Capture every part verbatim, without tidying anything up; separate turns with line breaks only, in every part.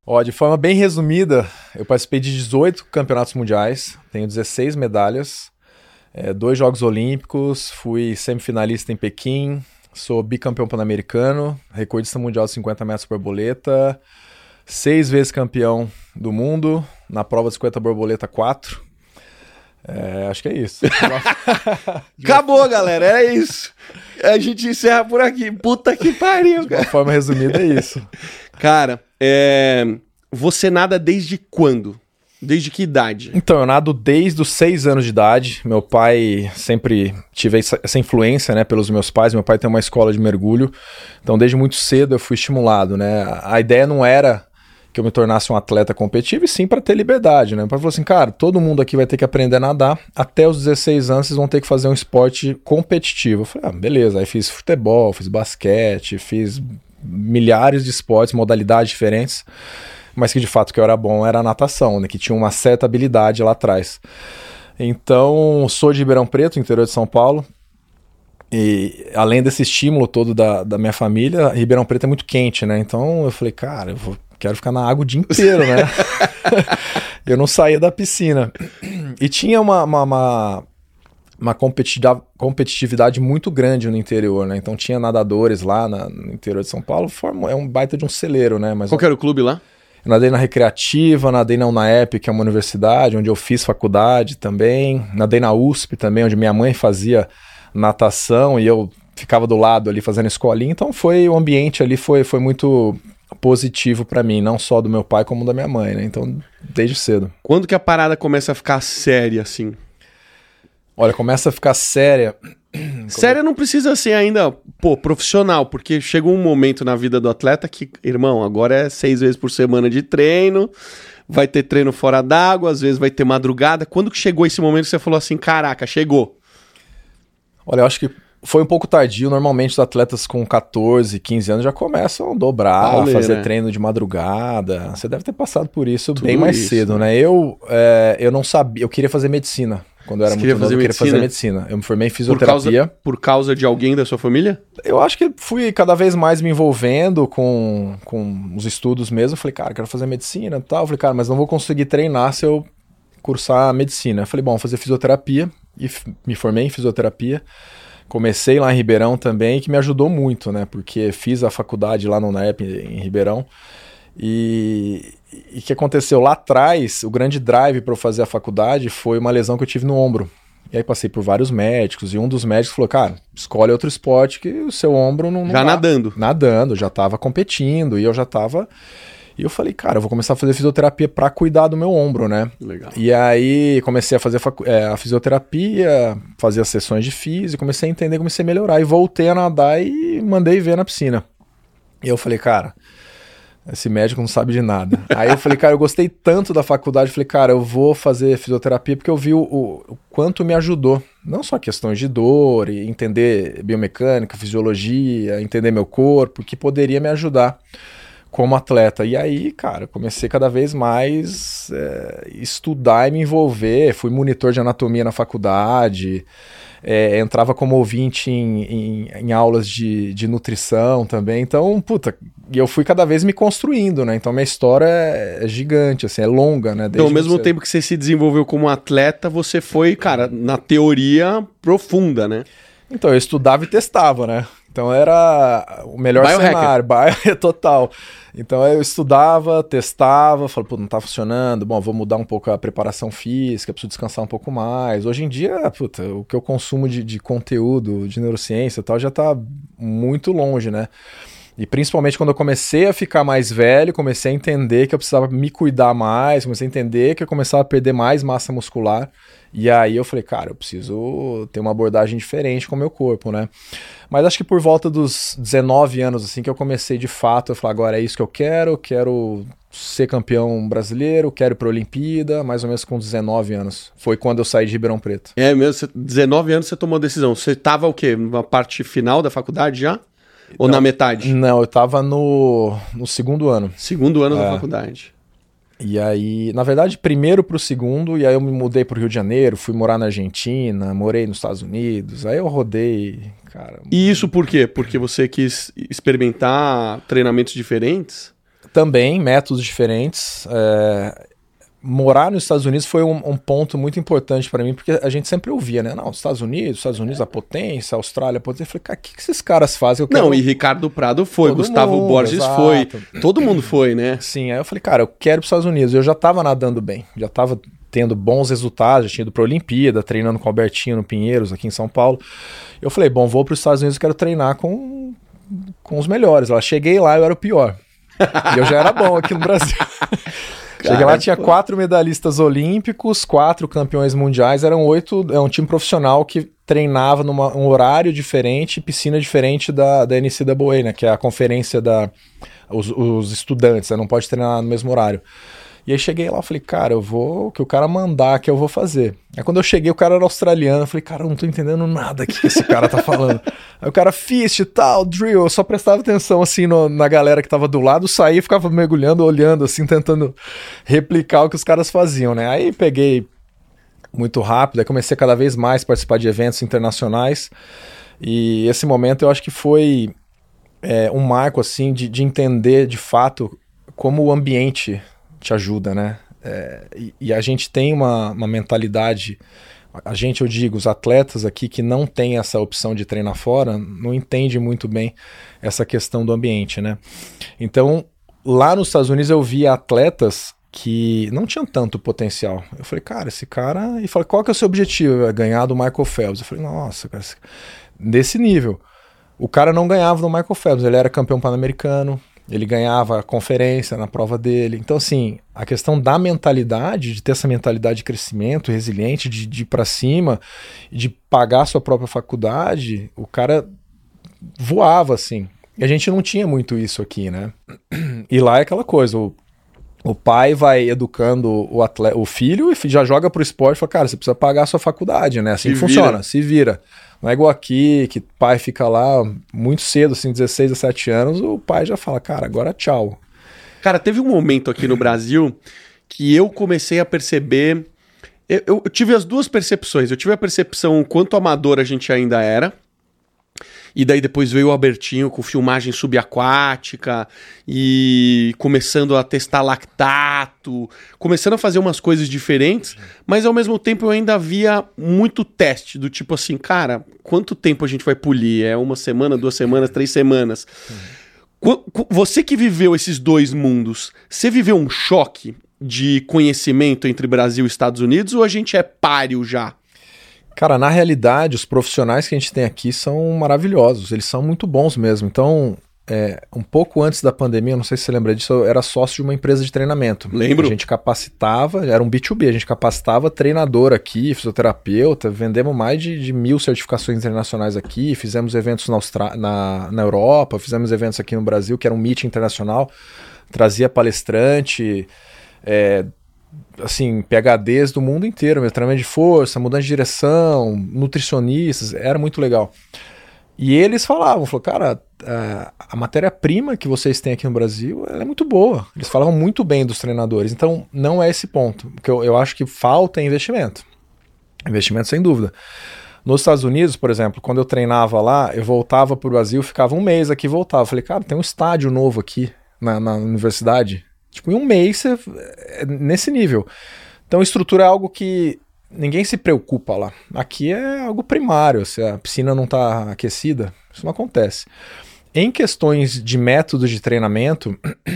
Ó, de forma bem resumida, eu participei de dezoito campeonatos mundiais, tenho dezesseis medalhas, é, dois Jogos Olímpicos, fui semifinalista em Pequim, sou bicampeão pan-americano, recordista mundial de cinquenta metros borboleta, seis vezes campeão do mundo, na prova de cinquenta borboleta quatro. É, acho que é isso.
Acabou, galera, é isso. A gente encerra por aqui. Puta que pariu,
cara. De uma forma resumida, é isso.
Cara, é... você nada desde quando? Desde que idade?
Então, eu nado desde os seis anos de idade. Meu pai, sempre tive essa, essa influência, né, pelos meus pais. Meu pai tem uma escola de mergulho. Então, desde muito cedo eu fui estimulado, né? A ideia não era que eu me tornasse um atleta competitivo, e sim para ter liberdade, né? Meu pai falou assim, cara, todo mundo aqui vai ter que aprender a nadar, até os dezesseis anos vocês vão ter que fazer um esporte competitivo. Eu falei, ah, beleza. Aí fiz futebol, fiz basquete, fiz milhares de esportes, modalidades diferentes, mas que de fato que eu era bom era a natação, né? Que tinha uma certa habilidade lá atrás. Então, sou de Ribeirão Preto, interior de São Paulo, e além desse estímulo todo da, da minha família, Ribeirão Preto é muito quente, né? Então eu falei, cara, eu vou quero ficar na água o dia inteiro, né? Eu não saía da piscina. E tinha uma, uma, uma, uma competitividade, competitividade muito grande no interior, né? Então tinha nadadores lá na, no interior de São Paulo. Forma, é um baita de um celeiro, né? Mas,
qual que era o clube lá?
Eu nadei na Recreativa, nadei na UNAEP, que é uma universidade, onde eu fiz faculdade também. Nadei na U S P também, onde minha mãe fazia natação e eu ficava do lado ali fazendo escolinha. Então foi, o ambiente ali foi, foi muito positivo pra mim, não só do meu pai como da minha mãe, né? Então, desde cedo.
Quando que a parada começa a ficar séria, assim?
Olha, começa a ficar séria...
Séria não precisa ser ainda, pô, profissional, porque chegou um momento na vida do atleta que, irmão, agora é seis vezes por semana de treino, vai ter treino fora d'água, às vezes vai ter madrugada. Quando que chegou esse momento que você falou assim, caraca, chegou?
Olha, eu acho que foi um pouco tardio. Normalmente os atletas com catorze, quinze anos já começam a dobrar,
Valeu,
fazer
né?
treino de madrugada. Você deve ter passado por isso
Tudo
bem mais
isso,
cedo,
né?
né? Eu, é, eu não sabia, eu queria fazer medicina. Quando eu era
Você
muito
queria
novo,
fazer
eu queria
medicina?
fazer medicina. Eu me formei em
Por
fisioterapia.
causa, por causa de alguém da sua família?
Eu acho que fui cada vez mais me envolvendo com, com os estudos mesmo. Eu falei, cara, quero fazer medicina e tal. Eu falei, cara, mas não vou conseguir treinar se eu cursar medicina. Eu falei, bom, vou fazer fisioterapia. E f- me formei em fisioterapia. Comecei lá em Ribeirão também, que me ajudou muito, né? Porque fiz a faculdade lá no UNAEP em Ribeirão. E o que aconteceu lá atrás, o grande drive para eu fazer a faculdade foi uma lesão que eu tive no ombro. E aí passei por vários médicos, e um dos médicos falou, cara, escolhe outro esporte que o seu ombro não... não
Já
dá.
nadando.
Nadando, já estava competindo, e eu já estava... E eu falei, cara, eu vou começar a fazer fisioterapia para cuidar do meu ombro, né?
Legal.
E aí comecei a fazer a, facu- é, a fisioterapia, fazer as sessões de física, comecei a entender, comecei a melhorar. E voltei a nadar e mandei ver na piscina. E eu falei, cara, esse médico não sabe de nada. Aí eu falei, cara, eu gostei tanto da faculdade, falei, cara, eu vou fazer fisioterapia porque eu vi o, o, o quanto me ajudou. Não só questões de dor, e entender biomecânica, fisiologia, entender meu corpo, que poderia me ajudar como atleta. E aí, cara, comecei cada vez mais é, estudar e me envolver. Fui monitor de anatomia na faculdade, é, entrava como ouvinte em, em, em aulas de, de nutrição também. Então, puta, e eu fui cada vez me construindo, né? Então minha história é, é gigante, assim, é longa, né?
Então, ao mesmo
você...
tempo que você se desenvolveu como atleta, você foi, cara, na teoria profunda, né?
Então, eu estudava e testava, né? Então era o melhor
Biohacker.
cenário, bio, total. Então eu estudava, testava, falava, pô, não tá funcionando, bom, vou mudar um pouco a preparação física, preciso descansar um pouco mais. Hoje em dia, puta, o que eu consumo de, de conteúdo, de neurociência e tal, já tá muito longe, né? E principalmente quando eu comecei a ficar mais velho, comecei a entender que eu precisava me cuidar mais, comecei a entender que eu começava a perder mais massa muscular. E aí eu falei, cara, eu preciso ter uma abordagem diferente com o meu corpo, né? Mas acho que por volta dos dezenove anos, assim, que eu comecei de fato, eu falei, agora é isso que eu quero, quero ser campeão brasileiro, quero ir pra Olimpíada, mais ou menos com dezenove anos. Foi quando eu saí de Ribeirão Preto.
É mesmo, você- dezenove anos você tomou a decisão. Você tava o quê? Na parte final da faculdade já? Ou
Não.
na metade?
Não, eu tava no, no segundo ano.
Segundo ano da
É.
faculdade.
E aí, na verdade, primeiro pro segundo, e aí eu me mudei pro Rio de Janeiro, fui morar na Argentina, morei nos Estados Unidos, aí eu rodei, cara...
E isso por quê? Porque você quis experimentar treinamentos diferentes?
Também, métodos diferentes. É... Morar nos Estados Unidos foi um, um ponto muito importante para mim, porque a gente sempre ouvia, né? Não, Estados Unidos, Estados Unidos, a potência, a Austrália, a potência. Eu falei, cara, o que, que esses caras fazem? Eu quero...
Não, e Ricardo Prado foi,
Todo
Gustavo
mundo,
Borges
exato.
foi, todo mundo foi, né?
Sim, aí eu falei, cara, eu quero ir para os Estados Unidos. Eu já estava nadando bem, já estava tendo bons resultados, já tinha ido para a Olimpíada, treinando com o Albertinho no Pinheiros, aqui em São Paulo. Eu falei, bom, vou para os Estados Unidos, quero treinar com, com os melhores. Eu cheguei lá, eu era o pior. E eu já era bom aqui no Brasil. Cheguei Cara, lá, tinha pô. quatro medalhistas olímpicos, quatro campeões mundiais, eram oito, é um time profissional que treinava num um horário diferente, piscina diferente da, da N C A A, né, que é a conferência da os, os estudantes, né, não pode treinar no mesmo horário. E aí cheguei lá, falei, cara, eu vou, o que o cara mandar que eu vou fazer. Aí quando eu cheguei, o cara era australiano, eu falei, cara, eu não tô entendendo nada que esse cara tá falando. Aí o cara, fist, tal, drill, eu só prestava atenção, assim, no, na galera que tava do lado, saía e ficava mergulhando, olhando, assim, tentando replicar o que os caras faziam, né. Aí peguei muito rápido, aí comecei cada vez mais a participar de eventos internacionais, e esse momento eu acho que foi é, um marco, assim, de, de entender, de fato, como o ambiente te ajuda, né? É, e, e a gente tem uma, uma mentalidade, a gente, eu digo, os atletas aqui que não tem essa opção de treinar fora, não entende muito bem essa questão do ambiente, né? Então, lá nos Estados Unidos eu via atletas que não tinham tanto potencial. Eu falei, cara, esse cara... E falei, qual que é o seu objetivo? É ganhar do Michael Phelps. Eu falei, nossa, cara, esse... desse nível. O cara não ganhava do Michael Phelps, ele era campeão pan-americano, ele ganhava a conferência na prova dele. Então, assim, a questão da mentalidade, de ter essa mentalidade de crescimento, resiliente, de, de ir pra cima, de pagar a sua própria faculdade, o cara voava, assim. E a gente não tinha muito isso aqui, né? E lá é aquela coisa, o, o pai vai educando o, atleta, o filho e já joga pro esporte e fala, cara, você precisa pagar a sua faculdade, né? Assim que funciona, se vira. Não é igual aqui, que o pai fica lá muito cedo, assim, dezesseis, dezessete anos, o pai já fala, cara, agora tchau.
Cara, teve um momento aqui no Brasil que eu comecei a perceber... Eu, eu, eu tive as duas percepções. Eu tive a percepção quanto amador a gente ainda era, e daí depois veio o Albertinho com filmagem subaquática e começando a testar lactato, começando a fazer umas coisas diferentes, mas ao mesmo tempo eu ainda via muito teste, do tipo assim, cara, quanto tempo a gente vai polir? É uma semana, duas semanas, três semanas? Uhum. Você que viveu esses dois mundos, você viveu um choque de conhecimento entre Brasil e Estados Unidos ou a gente é páreo já?
Cara, na realidade, os profissionais que a gente tem aqui são maravilhosos, eles são muito bons mesmo. Então, é, um pouco antes da pandemia, não sei se você lembra disso, eu era sócio de uma empresa de treinamento.
Lembro.
A gente capacitava, era um B dois B, a gente capacitava treinador aqui, fisioterapeuta, vendemos mais de, de mil certificações internacionais aqui, fizemos eventos na, Austra... na, na Europa, fizemos eventos aqui no Brasil, que era um meeting internacional, trazia palestrante... É, assim, P H Ds do mundo inteiro, meu, treinamento de força, mudança de direção, nutricionistas, era muito legal. E eles falavam, falaram, cara, a, a matéria-prima que vocês têm aqui no Brasil, ela é muito boa. Eles falavam muito bem dos treinadores, então não é esse ponto. O que eu, eu acho que falta é investimento. Investimento sem dúvida. Nos Estados Unidos, por exemplo, quando eu treinava lá, eu voltava pro Brasil, ficava um mês aqui e voltava. Eu falei, cara, tem um estádio novo aqui na, na universidade. Tipo, em um mês, você, é nesse nível. Então, estrutura é algo que ninguém se preocupa lá. Aqui é algo primário. Se a piscina não está aquecida, isso não acontece. Em questões de métodos de treinamento,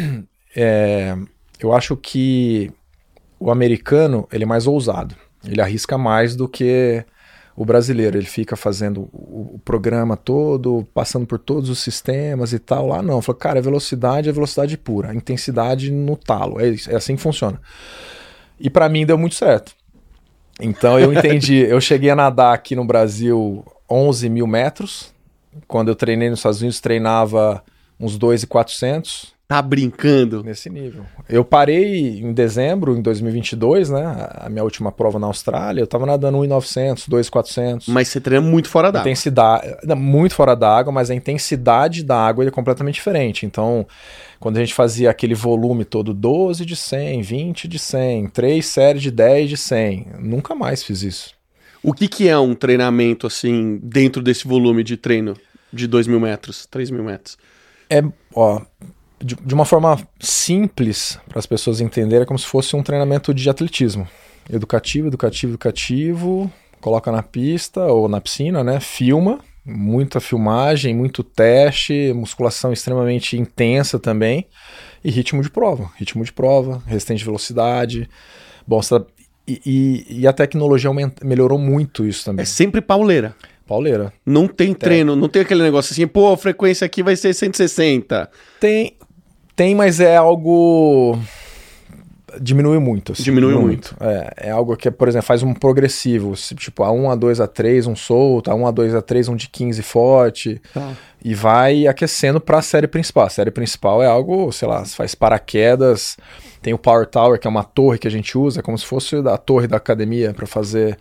é, eu acho que o americano ele é mais ousado. Ele arrisca mais do que o brasileiro. Ele fica fazendo o, o programa todo, passando por todos os sistemas e tal. Lá não. Fala, cara, a velocidade é velocidade pura. A intensidade no talo. É, isso, é assim que funciona. E para mim deu muito certo. Então eu entendi. Eu cheguei a nadar aqui no Brasil onze mil metros. Quando eu treinei nos Estados Unidos, treinava uns dois mil e quatrocentos.
Tá brincando?
Nesse nível. Eu parei em dezembro, em dois mil e vinte e dois, né? A minha última prova na Austrália, eu tava nadando um mil e novecentos, dois mil e quatrocentos.
Mas você treina muito fora d'água.
Intensidade, muito fora d'água, mas a intensidade da água é completamente diferente. Então, quando a gente fazia aquele volume todo, doze de cem, vinte de cem, três séries de dez de cem, nunca mais fiz isso.
O que que é um treinamento, assim, dentro desse volume de treino de dois mil metros, três mil metros?
É, ó... de, de uma forma simples, para as pessoas entenderem, é como se fosse um treinamento de atletismo. Educativo, educativo, educativo, coloca na pista ou na piscina, né? Filma, muita filmagem, muito teste, musculação extremamente intensa também, e ritmo de prova. Ritmo de prova, resistência de velocidade. Bom, e, e, e a tecnologia aumenta, melhorou muito isso também.
É sempre pauleira.
Pauleira.
Não tem treino, não tem aquele negócio assim, pô, a frequência aqui vai ser cento e sessenta.
Tem, tem, mas é algo... Diminui muito. Assim,
diminui muito.
muito. É, é algo que, por exemplo, faz um progressivo, tipo a um, a dois, a três, um solto, a um, a dois, a três, um de quinze forte, tá. E vai aquecendo para a série principal. A série principal é algo, sei lá, faz paraquedas, tem o Power Tower, que é uma torre que a gente usa, é como se fosse a torre da academia para fazer...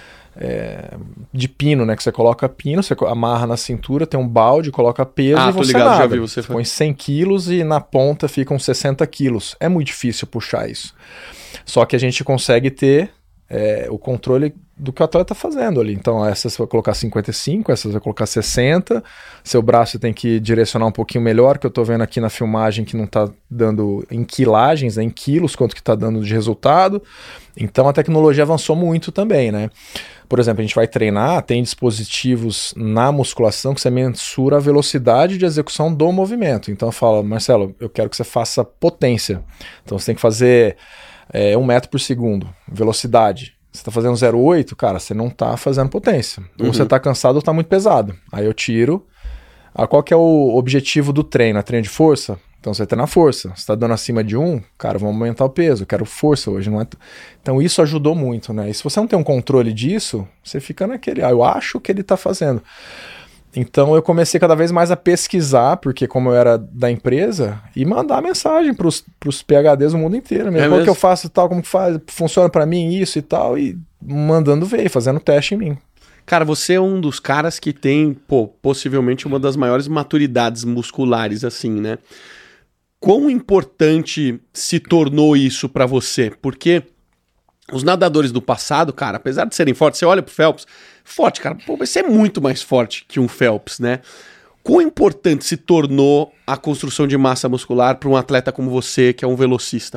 É, de pino, né? Que você coloca pino, você amarra na cintura, tem um balde, coloca peso
ah,
e você
tô ligado,
nada.
já vi você
você põe cem quilos e na ponta ficam sessenta quilos. É muito difícil puxar isso. Só que a gente consegue ter é, o controle do que o atleta está fazendo ali. Então, essa você vai colocar cinquenta e cinco, essa você vai colocar sessenta. Seu braço tem que direcionar um pouquinho melhor, que eu estou vendo aqui na filmagem que não está dando em quilagens, né, em quilos, quanto que está dando de resultado. Então, a tecnologia avançou muito também, né? Por exemplo, a gente vai treinar, tem dispositivos na musculação que você mensura a velocidade de execução do movimento. Então, fala, Marcelo, eu quero que você faça potência. Então, você tem que fazer é, um metro por segundo, velocidade. Você está fazendo zero vírgula oito, cara, você não está fazendo potência. Uhum. Ou você está cansado ou está muito pesado. Aí eu tiro. Ah, qual que é o objetivo do treino? É treino de força? Então você treina força. Você está dando acima de um, cara, vamos aumentar o peso. Eu quero força hoje, não é? Então isso ajudou muito, né? E se você não tem um controle disso, você fica naquele, ah, eu acho que ele está fazendo. Então eu comecei cada vez mais a pesquisar, porque como eu era da empresa, e mandar mensagem para os P H Ds do mundo inteiro. Mesmo. É Como que eu faço tal, como que faz, funciona para mim isso e tal, e mandando ver, fazendo teste em mim.
Cara, você é um dos caras que tem, pô, possivelmente uma das maiores maturidades musculares, assim, né? Quão importante se tornou isso para você? Porque os nadadores do passado, cara, apesar de serem fortes, você olha pro Phelps, forte, cara, pô, você é muito mais forte que um Phelps, né? Quão importante se tornou a construção de massa muscular para um atleta como você, que é um velocista?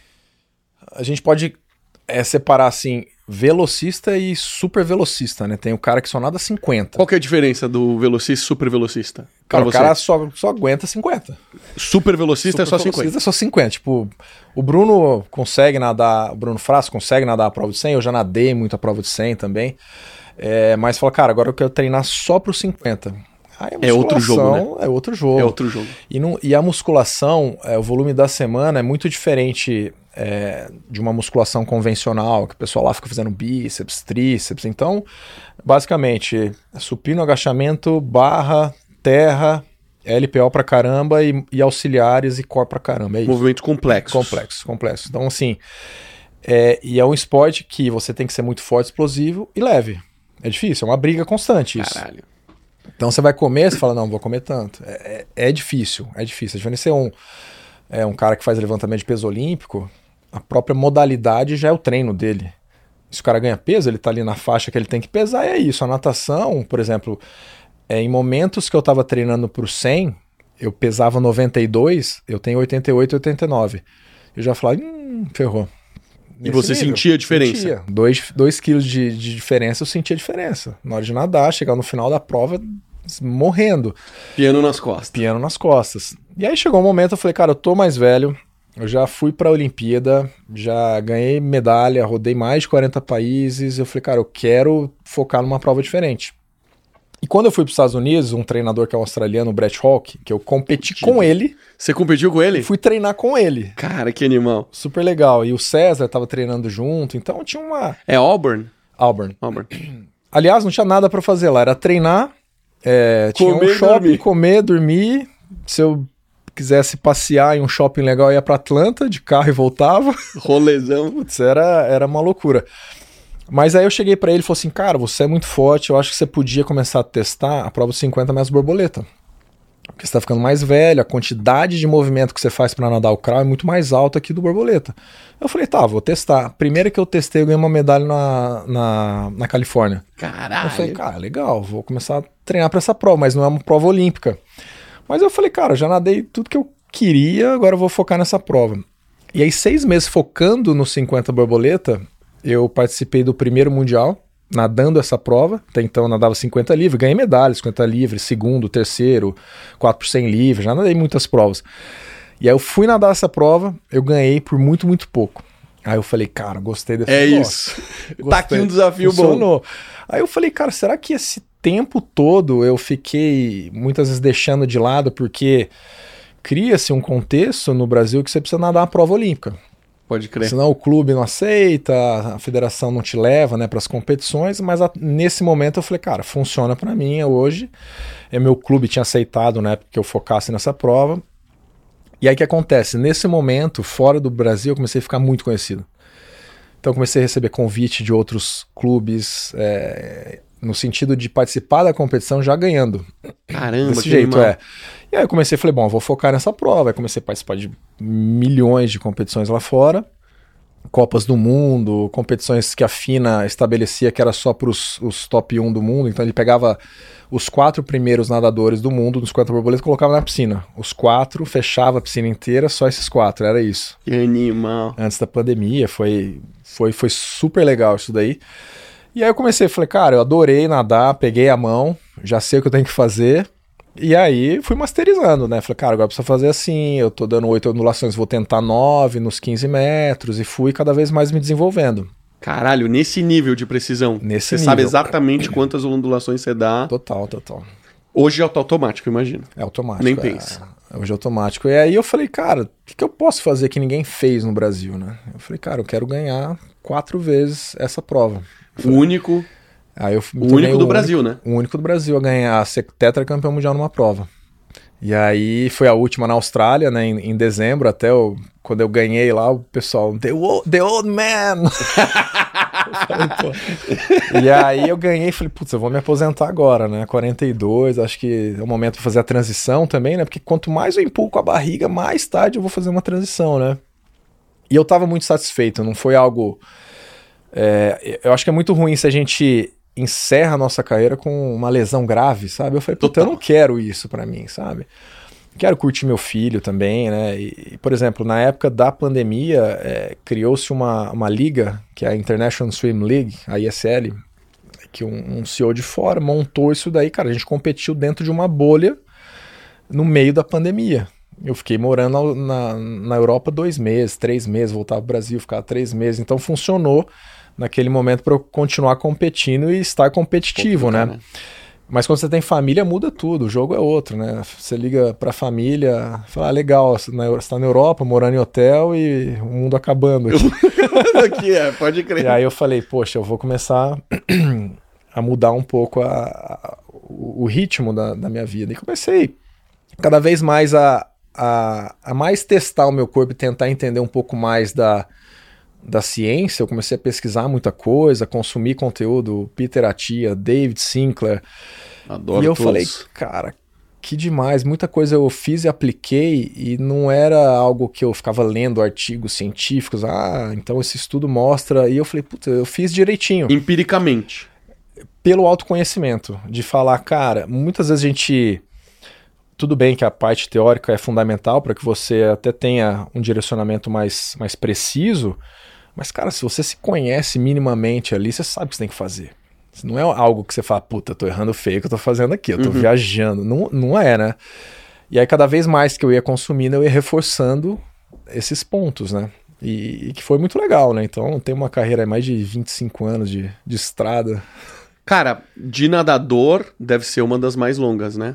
A gente pode é, separar, assim, velocista e super velocista, né? Tem o cara que só nada cinquenta.
Qual que é a diferença do velocista e super velocista?
Cara, o cara só, só aguenta cinquenta.
Super velocista super é só cinquenta? Super velocista
é só cinquenta. Tipo, o Bruno consegue nadar, o Bruno Frasco consegue nadar a prova de cem, eu já nadei muito a prova de cem também. É, mas fala, cara, agora eu quero treinar só pro cinquenta. Aí a
é outro jogo, né?
É outro jogo.
É outro jogo.
E, não, e a musculação, é, o volume da semana é muito diferente é, de uma musculação convencional, que o pessoal lá fica fazendo bíceps, tríceps. Então, basicamente, supino, agachamento, barra, terra, L P O pra caramba e, e auxiliares e core pra caramba. É isso.
Movimentos complexos.
Complexos, complexos. Então, assim, é, e é um esporte que você tem que ser muito forte, explosivo e leve. É difícil, é uma briga constante isso.
Caralho.
Então você vai comer, você fala, não, vou comer tanto. É, é, é difícil, é difícil. A diferença ser um, é, um cara que faz levantamento de peso olímpico, a própria modalidade já é o treino dele. Se o cara ganha peso, ele tá ali na faixa que ele tem que pesar, é isso. A natação, por exemplo, é, em momentos que eu tava treinando pro cem, eu pesava noventa e dois, eu tenho oitenta e oito, oitenta e nove. Eu já falava, hum, ferrou.
E você nível, sentia a diferença?
Sentia. Dois, dois quilos de, de diferença, eu sentia a diferença. Na hora de nadar, chegar no final da prova, morrendo.
Piano nas costas.
Piano nas costas. E aí chegou um momento, eu falei, cara, eu tô mais velho, eu já fui pra Olimpíada, já ganhei medalha, rodei mais de quarenta países, eu falei, cara, eu quero focar numa prova diferente. E quando eu fui para os Estados Unidos, um treinador que é um australiano, o Brett Hawke, que eu competi Tive. com ele.
Você competiu com ele?
Fui treinar com ele.
Cara, que animal.
Super legal. E o César estava treinando junto, então tinha uma...
É Auburn?
Auburn.
Auburn.
Aliás, não tinha nada para fazer lá, era treinar, é, tinha comer, um shopping, dormir. comer, dormir. Se eu quisesse passear em um shopping legal, eu ia para Atlanta, de carro e voltava.
Rolezão.
Putz, era, era uma loucura. Mas aí eu cheguei pra ele e falei assim, cara, você é muito forte, eu acho que você podia começar a testar a prova de cinquenta metros borboleta. Porque você tá ficando mais velho, a quantidade de movimento que você faz pra nadar o crawl é muito mais alta que do borboleta. Eu falei, tá, vou testar. Primeiro que eu testei, eu ganhei uma medalha na, na, na Califórnia.
Caralho!
Eu falei, cara, legal, vou começar a treinar pra essa prova, mas não é uma prova olímpica. Mas eu falei, cara, eu já nadei tudo que eu queria, agora eu vou focar nessa prova. E aí, seis meses focando no cinquenta borboleta, eu participei do primeiro mundial, nadando essa prova. Até então eu nadava cinquenta livre, ganhei medalha, cinquenta livre, segundo, terceiro, quatro por cem livre, já nadei muitas provas. E aí eu fui nadar essa prova, eu ganhei por muito, muito pouco. Aí eu falei, cara, gostei desse
É
negócio.
isso.
Gostei.
Tá aqui um desafio
Funcionou. Bom. Aí eu falei, cara, será que esse tempo todo eu fiquei muitas vezes deixando de lado porque cria-se um contexto no Brasil que você precisa nadar uma prova olímpica.
Pode crer.
Senão o clube não aceita, a federação não te leva, né, para as competições, mas a, nesse momento eu falei, cara, funciona para mim hoje. É, meu clube tinha aceitado, né, que eu focasse nessa prova. E aí o que acontece? Nesse momento, fora do Brasil, eu comecei a ficar muito conhecido. Então eu comecei a receber convite de outros clubes, é, no sentido de participar da competição já ganhando.
Caramba,
desse
que
jeito,
animal.
é. E aí eu comecei, falei, bom, eu vou focar nessa prova. Aí comecei a participar de milhões de competições lá fora, Copas do Mundo, competições que a FINA estabelecia que era só para os top um do mundo. Então ele pegava os quatro primeiros nadadores do mundo nos cinquenta borboletas e colocava na piscina. Os quatro, fechava a piscina inteira, só esses quatro, era isso.
Que animal.
Antes da pandemia, foi, foi, foi super legal isso daí. E aí eu comecei, falei, cara, eu adorei nadar, peguei a mão, já sei o que eu tenho que fazer. E aí fui masterizando, né? Falei, cara, agora precisa fazer assim, eu tô dando oito ondulações, vou tentar nove nos quinze metros, e fui cada vez mais me desenvolvendo.
Caralho, nesse nível de precisão.
Nesse
você
nível.
sabe exatamente quantas ondulações você dá.
Total, total.
Hoje é automático, imagino.
É automático.
Nem
é,
pensa.
Hoje é automático. E aí eu falei, cara, o que, que eu posso fazer que ninguém fez no Brasil, né? Eu falei, cara, eu quero ganhar quatro vezes essa prova.
O único...
Aí eu
o único do o Brasil,
único,
né?
O único do Brasil a ganhar, a ser tetracampeão mundial numa prova. E aí foi a última na Austrália, né, em, em dezembro, até eu, quando eu ganhei lá, o pessoal, the old, the old man! falei, pô. E aí eu ganhei e falei, putz, eu vou me aposentar agora, né, quarenta e dois, acho que é o momento de fazer a transição também, né, porque quanto mais eu empurro com a barriga, mais tarde eu vou fazer uma transição, né. E eu tava muito satisfeito, não foi algo... É, eu acho que é muito ruim se a gente... encerra a nossa carreira com uma lesão grave, sabe? Eu falei, puta, eu não quero isso pra mim, sabe? Quero curtir meu filho também, né? E, por exemplo, na época da pandemia, é, criou-se uma, uma liga, que é a International Swim League, a I S L, que um, um C E O de fora montou isso daí, cara, a gente competiu dentro de uma bolha no meio da pandemia. Eu fiquei morando na, na Europa dois meses, três meses, voltava pro Brasil, ficava três meses, então funcionou naquele momento para eu continuar competindo e estar competitivo, né? né? Mas quando você tem família, muda tudo, o jogo é outro, né? Você liga pra família, fala, ah, legal, você está na Europa, morando em hotel e o mundo acabando aqui.
aqui é, pode crer.
E aí eu falei, poxa, eu vou começar a mudar um pouco a, a, o ritmo da, da minha vida. E comecei cada vez mais a, a, a mais testar o meu corpo e tentar entender um pouco mais da... da ciência. Eu comecei a pesquisar muita coisa, consumir conteúdo, Peter Attia, David Sinclair.
Adoro
E eu
todos.
falei, cara, que demais, muita coisa eu fiz e apliquei e não era algo que eu ficava lendo artigos científicos, ah, então esse estudo mostra, e eu falei, puta, eu fiz direitinho.
Empiricamente.
Pelo autoconhecimento, de falar, cara, muitas vezes a gente... Tudo bem que a parte teórica é fundamental para que você até tenha um direcionamento mais, mais preciso, mas, cara, se você se conhece minimamente ali, você sabe o que você tem que fazer. Não é algo que você fala, puta, eu tô errando feio que eu tô fazendo aqui, eu tô uhum. viajando. Não, não é, né? E aí, cada vez mais que eu ia consumindo, eu ia reforçando esses pontos, né? E, e que foi muito legal, né? Então, eu tenho uma carreira de mais de vinte e cinco anos de, de estrada.
Cara, de nadador, deve ser uma das mais longas, né?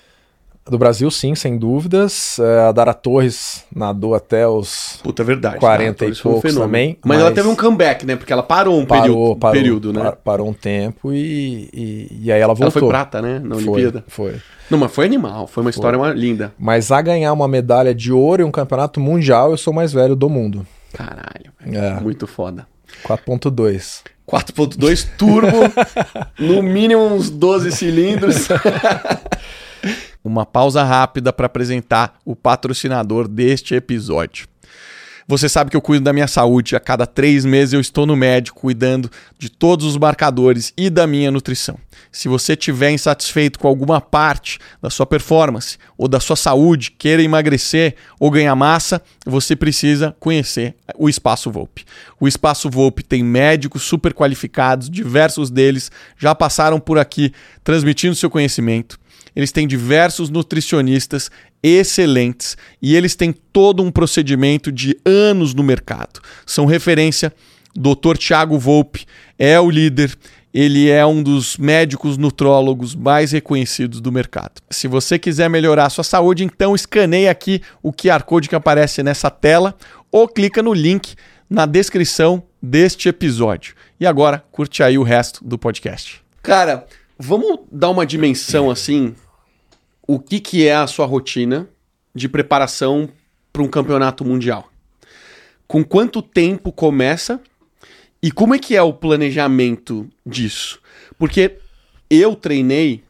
Do Brasil, sim, sem dúvidas. A Dara Torres nadou até os
Puta, é verdade,
quarenta e poucos um também.
Mas, mas ela teve um comeback, né? Porque ela parou um
parou,
período,
parou,
período né?
Parou um tempo e, e, e aí ela voltou.
Ela foi prata, né? Na Olimpíada.
Foi, foi.
Não, mas foi animal. Foi uma história foi. linda.
Mas a ganhar uma medalha de ouro em um campeonato mundial, eu sou o mais velho do mundo.
Caralho.
É.
Muito foda.
quatro ponto dois.
quatro ponto dois turbo. No mínimo uns doze cilindros. Uma pausa rápida para apresentar o patrocinador deste episódio. Você sabe que eu cuido da minha saúde. A cada três meses eu estou no médico cuidando de todos os marcadores e da minha nutrição. Se você estiver insatisfeito com alguma parte da sua performance ou da sua saúde, queira emagrecer ou ganhar massa, você precisa conhecer o Espaço Volpi. O Espaço Volpi tem médicos super qualificados, diversos deles já passaram por aqui transmitindo seu conhecimento. Eles têm diversos nutricionistas excelentes e eles têm todo um procedimento de anos no mercado. São referência. doutor Thiago Volpi é o líder. Ele é um dos médicos nutrólogos mais reconhecidos do mercado. Se você quiser melhorar a sua saúde, então escaneie aqui o Q R Code que aparece nessa tela ou clica no link na descrição deste episódio. E agora, curte aí o resto do podcast. Cara, vamos dar uma dimensão assim, o que, que é a sua rotina de preparação para um campeonato mundial? Com quanto tempo começa? E como é que é o planejamento disso? Porque eu treinei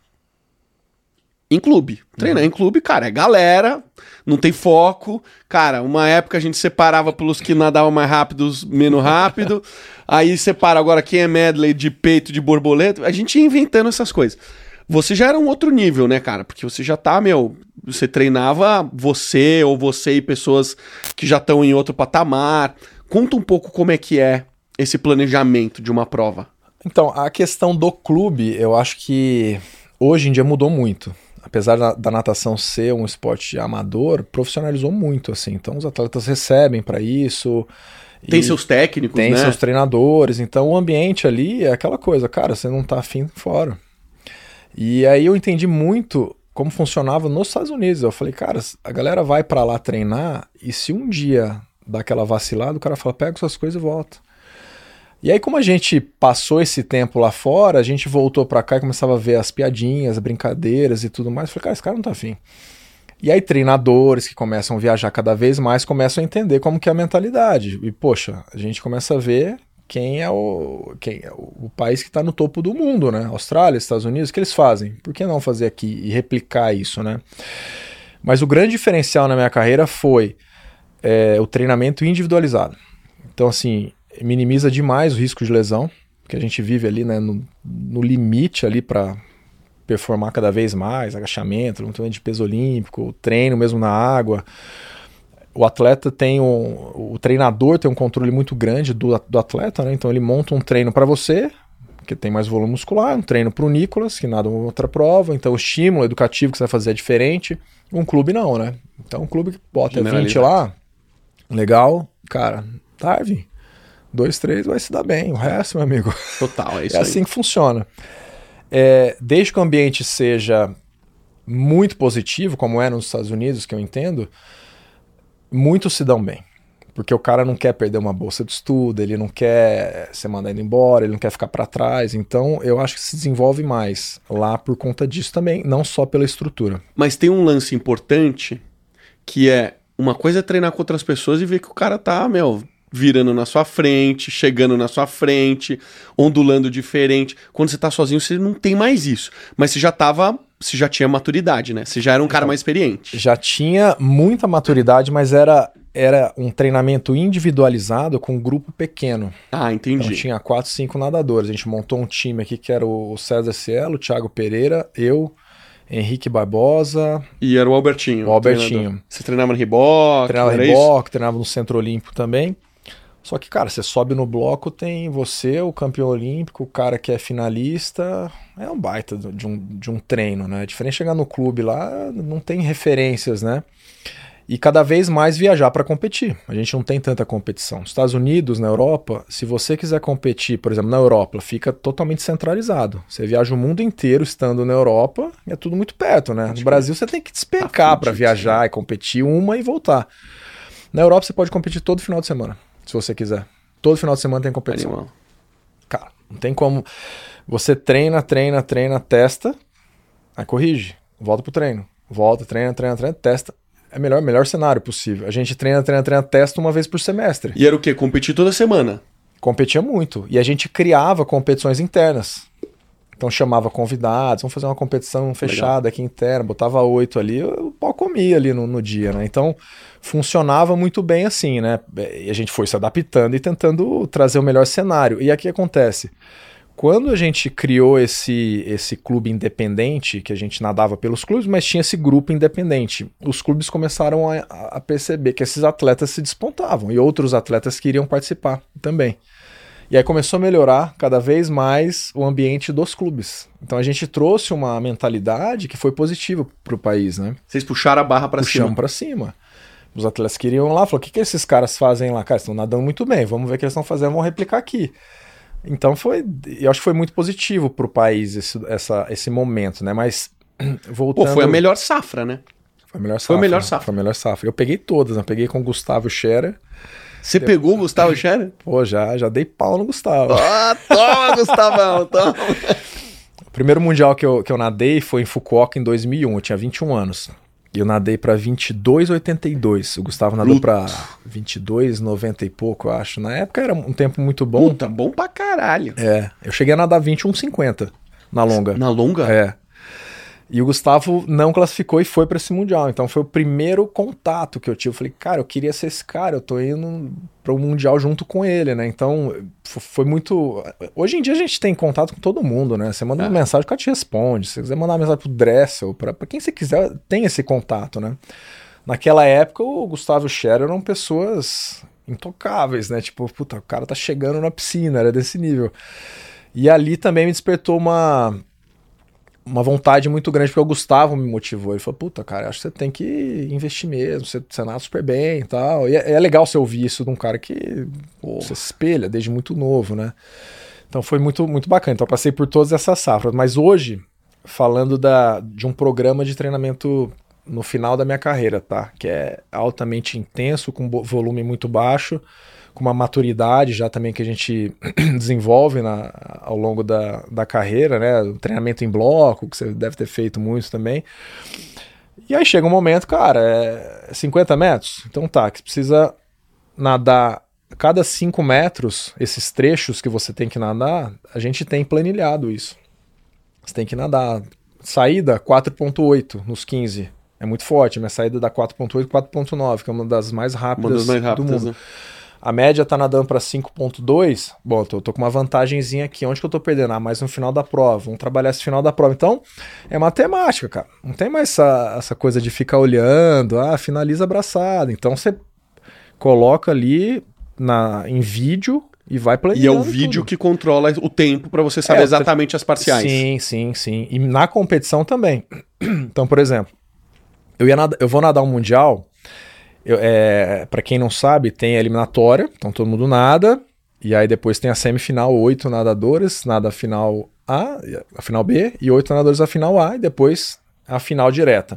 em clube. Treinar uhum. em clube, cara, é galera, não tem foco. Cara, uma época a gente separava pelos que nadavam mais rápido, menos rápido. Aí separa agora quem é medley de peito, de borboleta. A gente ia inventando essas coisas. Você já era um outro nível, né, cara? Porque você já tá, meu... Você treinava você ou você e pessoas que já estão em outro patamar. Conta um pouco como é que é esse planejamento de uma prova.
Então, a questão do clube, eu acho que hoje em dia mudou muito. Apesar da, da natação ser um esporte amador, profissionalizou muito, assim. Então, os atletas recebem para isso.
Tem seus técnicos,
tem
né?
Tem seus treinadores. Então, o ambiente ali é aquela coisa. Cara, você não tá afim, fora. E aí eu entendi muito como funcionava nos Estados Unidos. Eu falei, cara, a galera vai para lá treinar e se um dia dá aquela vacilada, o cara fala, pega suas coisas e volta. E aí, como a gente passou esse tempo lá fora, a gente voltou pra cá e começava a ver as piadinhas, as brincadeiras e tudo mais. Eu falei, cara, esse cara não tá afim. E aí, treinadores que começam a viajar cada vez mais começam a entender como que é a mentalidade. E, poxa, a gente começa a ver quem é o, quem é o, o país que está no topo do mundo, né? Austrália, Estados Unidos, o que eles fazem? Por que não fazer aqui e replicar isso, né? Mas o grande diferencial na minha carreira foi é, o treinamento individualizado. Então, assim... minimiza demais o risco de lesão, porque a gente vive ali, né, no, no limite ali para performar cada vez mais, agachamento, um treino de peso olímpico, treino mesmo na água. O atleta tem um, o treinador tem um controle muito grande do, do atleta, né? Então ele monta um treino para você, que tem mais volume muscular, um treino para o Nicolas, que nada uma outra prova, então o estímulo educativo que você vai fazer é diferente. Um clube não, né? Então um clube que bota vinte lá, legal, cara, Darwin. Dois, três, vai se dar bem. O resto, meu amigo...
Total, é isso
É
aí.
assim que funciona. É, desde que o ambiente seja muito positivo, como é nos Estados Unidos, que eu entendo, muitos se dão bem. Porque o cara não quer perder uma bolsa de estudo, ele não quer ser mandado embora, ele não quer ficar para trás. Então, eu acho que se desenvolve mais lá por conta disso também, não só pela estrutura.
Mas tem um lance importante, que é uma coisa é treinar com outras pessoas e ver que o cara tá, meu... virando na sua frente, chegando na sua frente, ondulando diferente. Quando você tá sozinho, você não tem mais isso. Mas você já tava, você já tinha maturidade, né? Você já era um cara mais experiente.
Já tinha muita maturidade, mas era, era um treinamento individualizado com um grupo pequeno.
Ah, entendi.
Então tinha quatro, cinco nadadores. A gente montou um time aqui que era o César Cielo, o Thiago Pereira, eu... Henrique Barbosa.
E era o Albertinho.
O Albertinho.
Treinador. Você treinava no reboque?
Treinava no reboque, treinava no Centro Olímpico também. Só que, cara, você sobe no bloco, tem você, o campeão olímpico, o cara que é finalista. É um baita de um, de um treino, né? É diferente chegar no clube lá, não tem referências, né? E cada vez mais viajar para competir. A gente não tem tanta competição. Nos Estados Unidos, na Europa, se você quiser competir, por exemplo, na Europa, fica totalmente centralizado. Você viaja o mundo inteiro estando na Europa, é tudo muito perto, né? No Brasil você tem que despencar para viajar e competir uma e voltar. Na Europa você pode competir todo final de semana, se você quiser. Todo final de semana tem competição.
Animal.
Cara, não tem como... Você treina, treina, treina, testa, aí corrige, volta pro treino. Volta, treina, treina, treina, testa. É o melhor, melhor cenário possível. A gente treina, treina, treina, testa uma vez por semestre.
E era o quê? Competir toda semana?
Competia muito. E a gente criava competições internas. Então chamava convidados, vamos fazer uma competição fechada Legal. Aqui interna, botava oito ali, o pau comia ali no, no dia, né? Então funcionava muito bem assim, né? E a gente foi se adaptando e tentando trazer o melhor cenário. E aqui acontece, quando a gente criou esse, esse clube independente, que a gente nadava pelos clubes, mas tinha esse grupo independente, os clubes começaram a, a perceber que esses atletas se despontavam e outros atletas queriam participar também. E aí começou a melhorar cada vez mais o ambiente dos clubes. Então a gente trouxe uma mentalidade que foi positiva para o país, né?
Vocês puxaram a barra para cima.
Puxamos para cima. Os atletas queriam lá, falaram, o que, que esses caras fazem lá? Cara, estão nadando muito bem, vamos ver o que eles estão fazendo, vamos replicar aqui. Então foi, eu acho que foi muito positivo para o país esse, essa, esse momento, né? Mas voltando...
Pô, foi a melhor safra, né?
Foi a melhor safra.
Foi a melhor safra.
Foi a melhor safra. Eu peguei todas, né? Peguei com o Gustavo Scherer.
Você Depois... pegou o Gustavo Scherer?
Pô, já, já dei pau no Gustavo.
Ah, toma, Gustavão, toma.
O primeiro mundial que eu, que eu nadei foi em Fukuoka em dois mil e um, eu tinha vinte e um anos. E eu nadei pra vinte e dois e oitenta e dois. O Gustavo nadou Luto. pra vinte e dois e noventa e pouco, eu acho. Na época era um tempo muito bom.
Puta, bom pra caralho.
É, eu cheguei a nadar vinte e um e cinquenta na longa.
Na longa?
É. E o Gustavo não classificou e foi para esse Mundial. Então foi o primeiro contato que eu tive. Eu falei, cara, eu queria ser esse cara, eu tô indo para o Mundial junto com ele, né? Então foi muito... Hoje em dia a gente tem contato com todo mundo, né? Você manda é. uma mensagem, o cara te responde. Se você quiser mandar uma mensagem pro Dressel, para quem você quiser, tem esse contato, né? Naquela época o Gustavo Scherer eram pessoas intocáveis, né? Tipo, puta, o cara tá chegando na piscina, era desse nível. E ali também me despertou uma... uma vontade muito grande, porque o Gustavo me motivou. Ele falou, puta, cara, acho que você tem que investir mesmo, você, você nada super bem e tal. E é, é legal você ouvir isso de um cara que pô, você se espelha desde muito novo, né? Então foi muito, muito bacana. Então eu passei por todas essas safras. Mas hoje, falando da, de um programa de treinamento no final da minha carreira, tá? Que é altamente intenso, com volume muito baixo, com uma maturidade já também que a gente desenvolve na, ao longo da, da carreira, né? O treinamento em bloco, que você deve ter feito muito também. E aí chega um momento, cara, é cinquenta metros? Então tá, que você precisa nadar cada cinco metros, esses trechos que você tem que nadar, a gente tem planilhado isso. Você tem que nadar. Saída quatro ponto oito nos quinze. É muito forte, minha saída dá quatro ponto oito, quatro ponto nove, que é uma das mais rápidas,
uma das mais rápidas
do mundo.
Né?
A média tá nadando para cinco ponto dois. Bom, tô, tô com uma vantagenzinha aqui. Onde que eu tô perdendo? Ah, mais no final da prova. Vamos trabalhar esse final da prova. Então, é matemática, cara. Não tem mais essa, essa coisa de ficar olhando. Ah, finaliza abraçado. Então, você coloca ali na, em vídeo e vai planejando.
E é o vídeo tudo. Que controla o tempo para você saber é, exatamente as parciais.
Sim, sim, sim. E na competição também. Então, por exemplo, eu, ia nada, eu vou nadar um mundial... É, para quem não sabe, tem a eliminatória, então todo mundo nada, e aí depois tem a semifinal, oito nadadores, nada a final A, a final B, e oito nadadores a final A, e depois a final direta.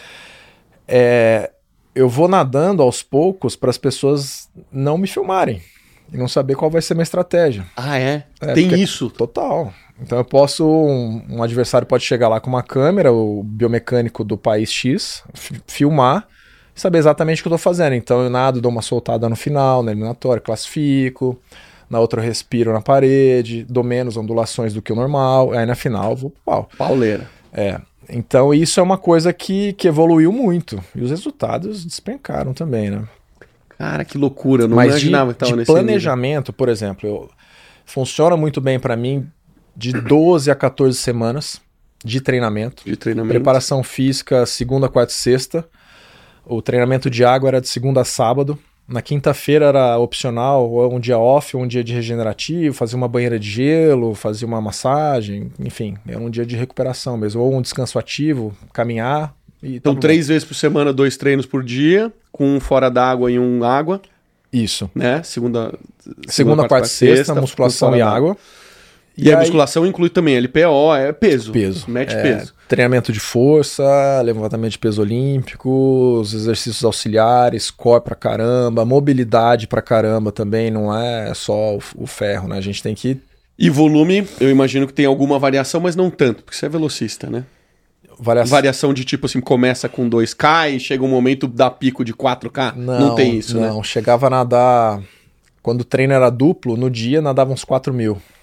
É, eu vou nadando aos poucos para as pessoas não me filmarem e não saber qual vai ser a minha estratégia.
Ah, é? é tem isso?
Total. Então eu posso, um, um adversário pode chegar lá com uma câmera, o biomecânico do país X, filmar, saber exatamente o que eu tô fazendo. Então eu nado, dou uma soltada no final, na eliminatória, classifico, na outra eu respiro na parede, dou menos ondulações do que o normal, aí na final eu vou pro pau.
Pauleira.
É, então isso é uma coisa que, que evoluiu muito, e os resultados despencaram também, né?
Cara, que loucura, eu não
Mas
imaginava
de,
que tava
de
nesse
planejamento, nível. Por exemplo, eu, funciona muito bem para mim de doze a quatorze semanas de treinamento.
De treinamento.
Preparação física segunda, quarta e sexta. O treinamento de água era de segunda a sábado. Na quinta-feira era opcional, ou um dia off, ou um dia de regenerativo, fazia uma banheira de gelo, fazia uma massagem, enfim, era um dia de recuperação mesmo, ou um descanso ativo, caminhar. E
então, três vezes por semana, dois treinos por dia, com um fora d'água e um água.
Isso.
Né? Segunda,
segunda, segunda quarta e sexta, sexta, musculação e água.
E, e a aí, musculação inclui também L P O, é peso.
Peso.
Mete
é,
peso.
Treinamento de força, levantamento de peso olímpico, os exercícios auxiliares, core pra caramba, mobilidade pra caramba também, não é só o, o ferro, né? A gente tem que...
E volume, eu imagino que tem alguma variação, mas não tanto, porque você é velocista, né?
Variação,
variação de tipo assim, começa com dois K e chega um momento dá pico de quatro K?
Não,
não tem isso,
não,
né?
Não, chegava a nadar... Quando o treino era duplo, no dia nadava uns quatro mil.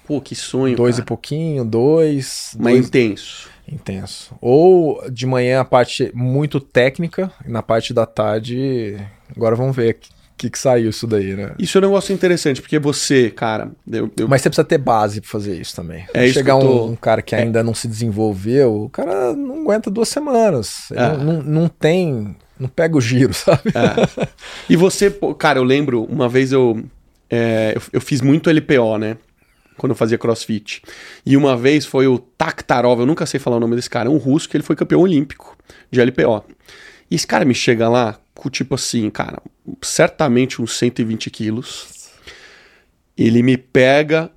Pô, que sonho,
Dois
cara.
e pouquinho, dois...
Mas
dois...
intenso.
Intenso. Ou de manhã a parte muito técnica, e na parte da tarde, agora vamos ver o que, que saiu isso daí, né?
Isso é um negócio interessante, porque você, cara... Eu, eu...
Mas você precisa ter base pra fazer isso também.
É isso
chegar
que eu tô...
um, um cara que ainda é. não se desenvolveu, o cara não aguenta duas semanas. Ele
É.
não, não, não tem... Não pega o giro, sabe?
É. E você, cara, eu lembro, uma vez eu, é, eu, eu fiz muito L P O, né? Quando eu fazia crossfit. E uma vez foi o Takhtarov, eu nunca sei falar o nome desse cara, é um russo que ele foi campeão olímpico de L P O. E esse cara me chega lá com tipo assim, cara, certamente uns cento e vinte quilos. Ele me pega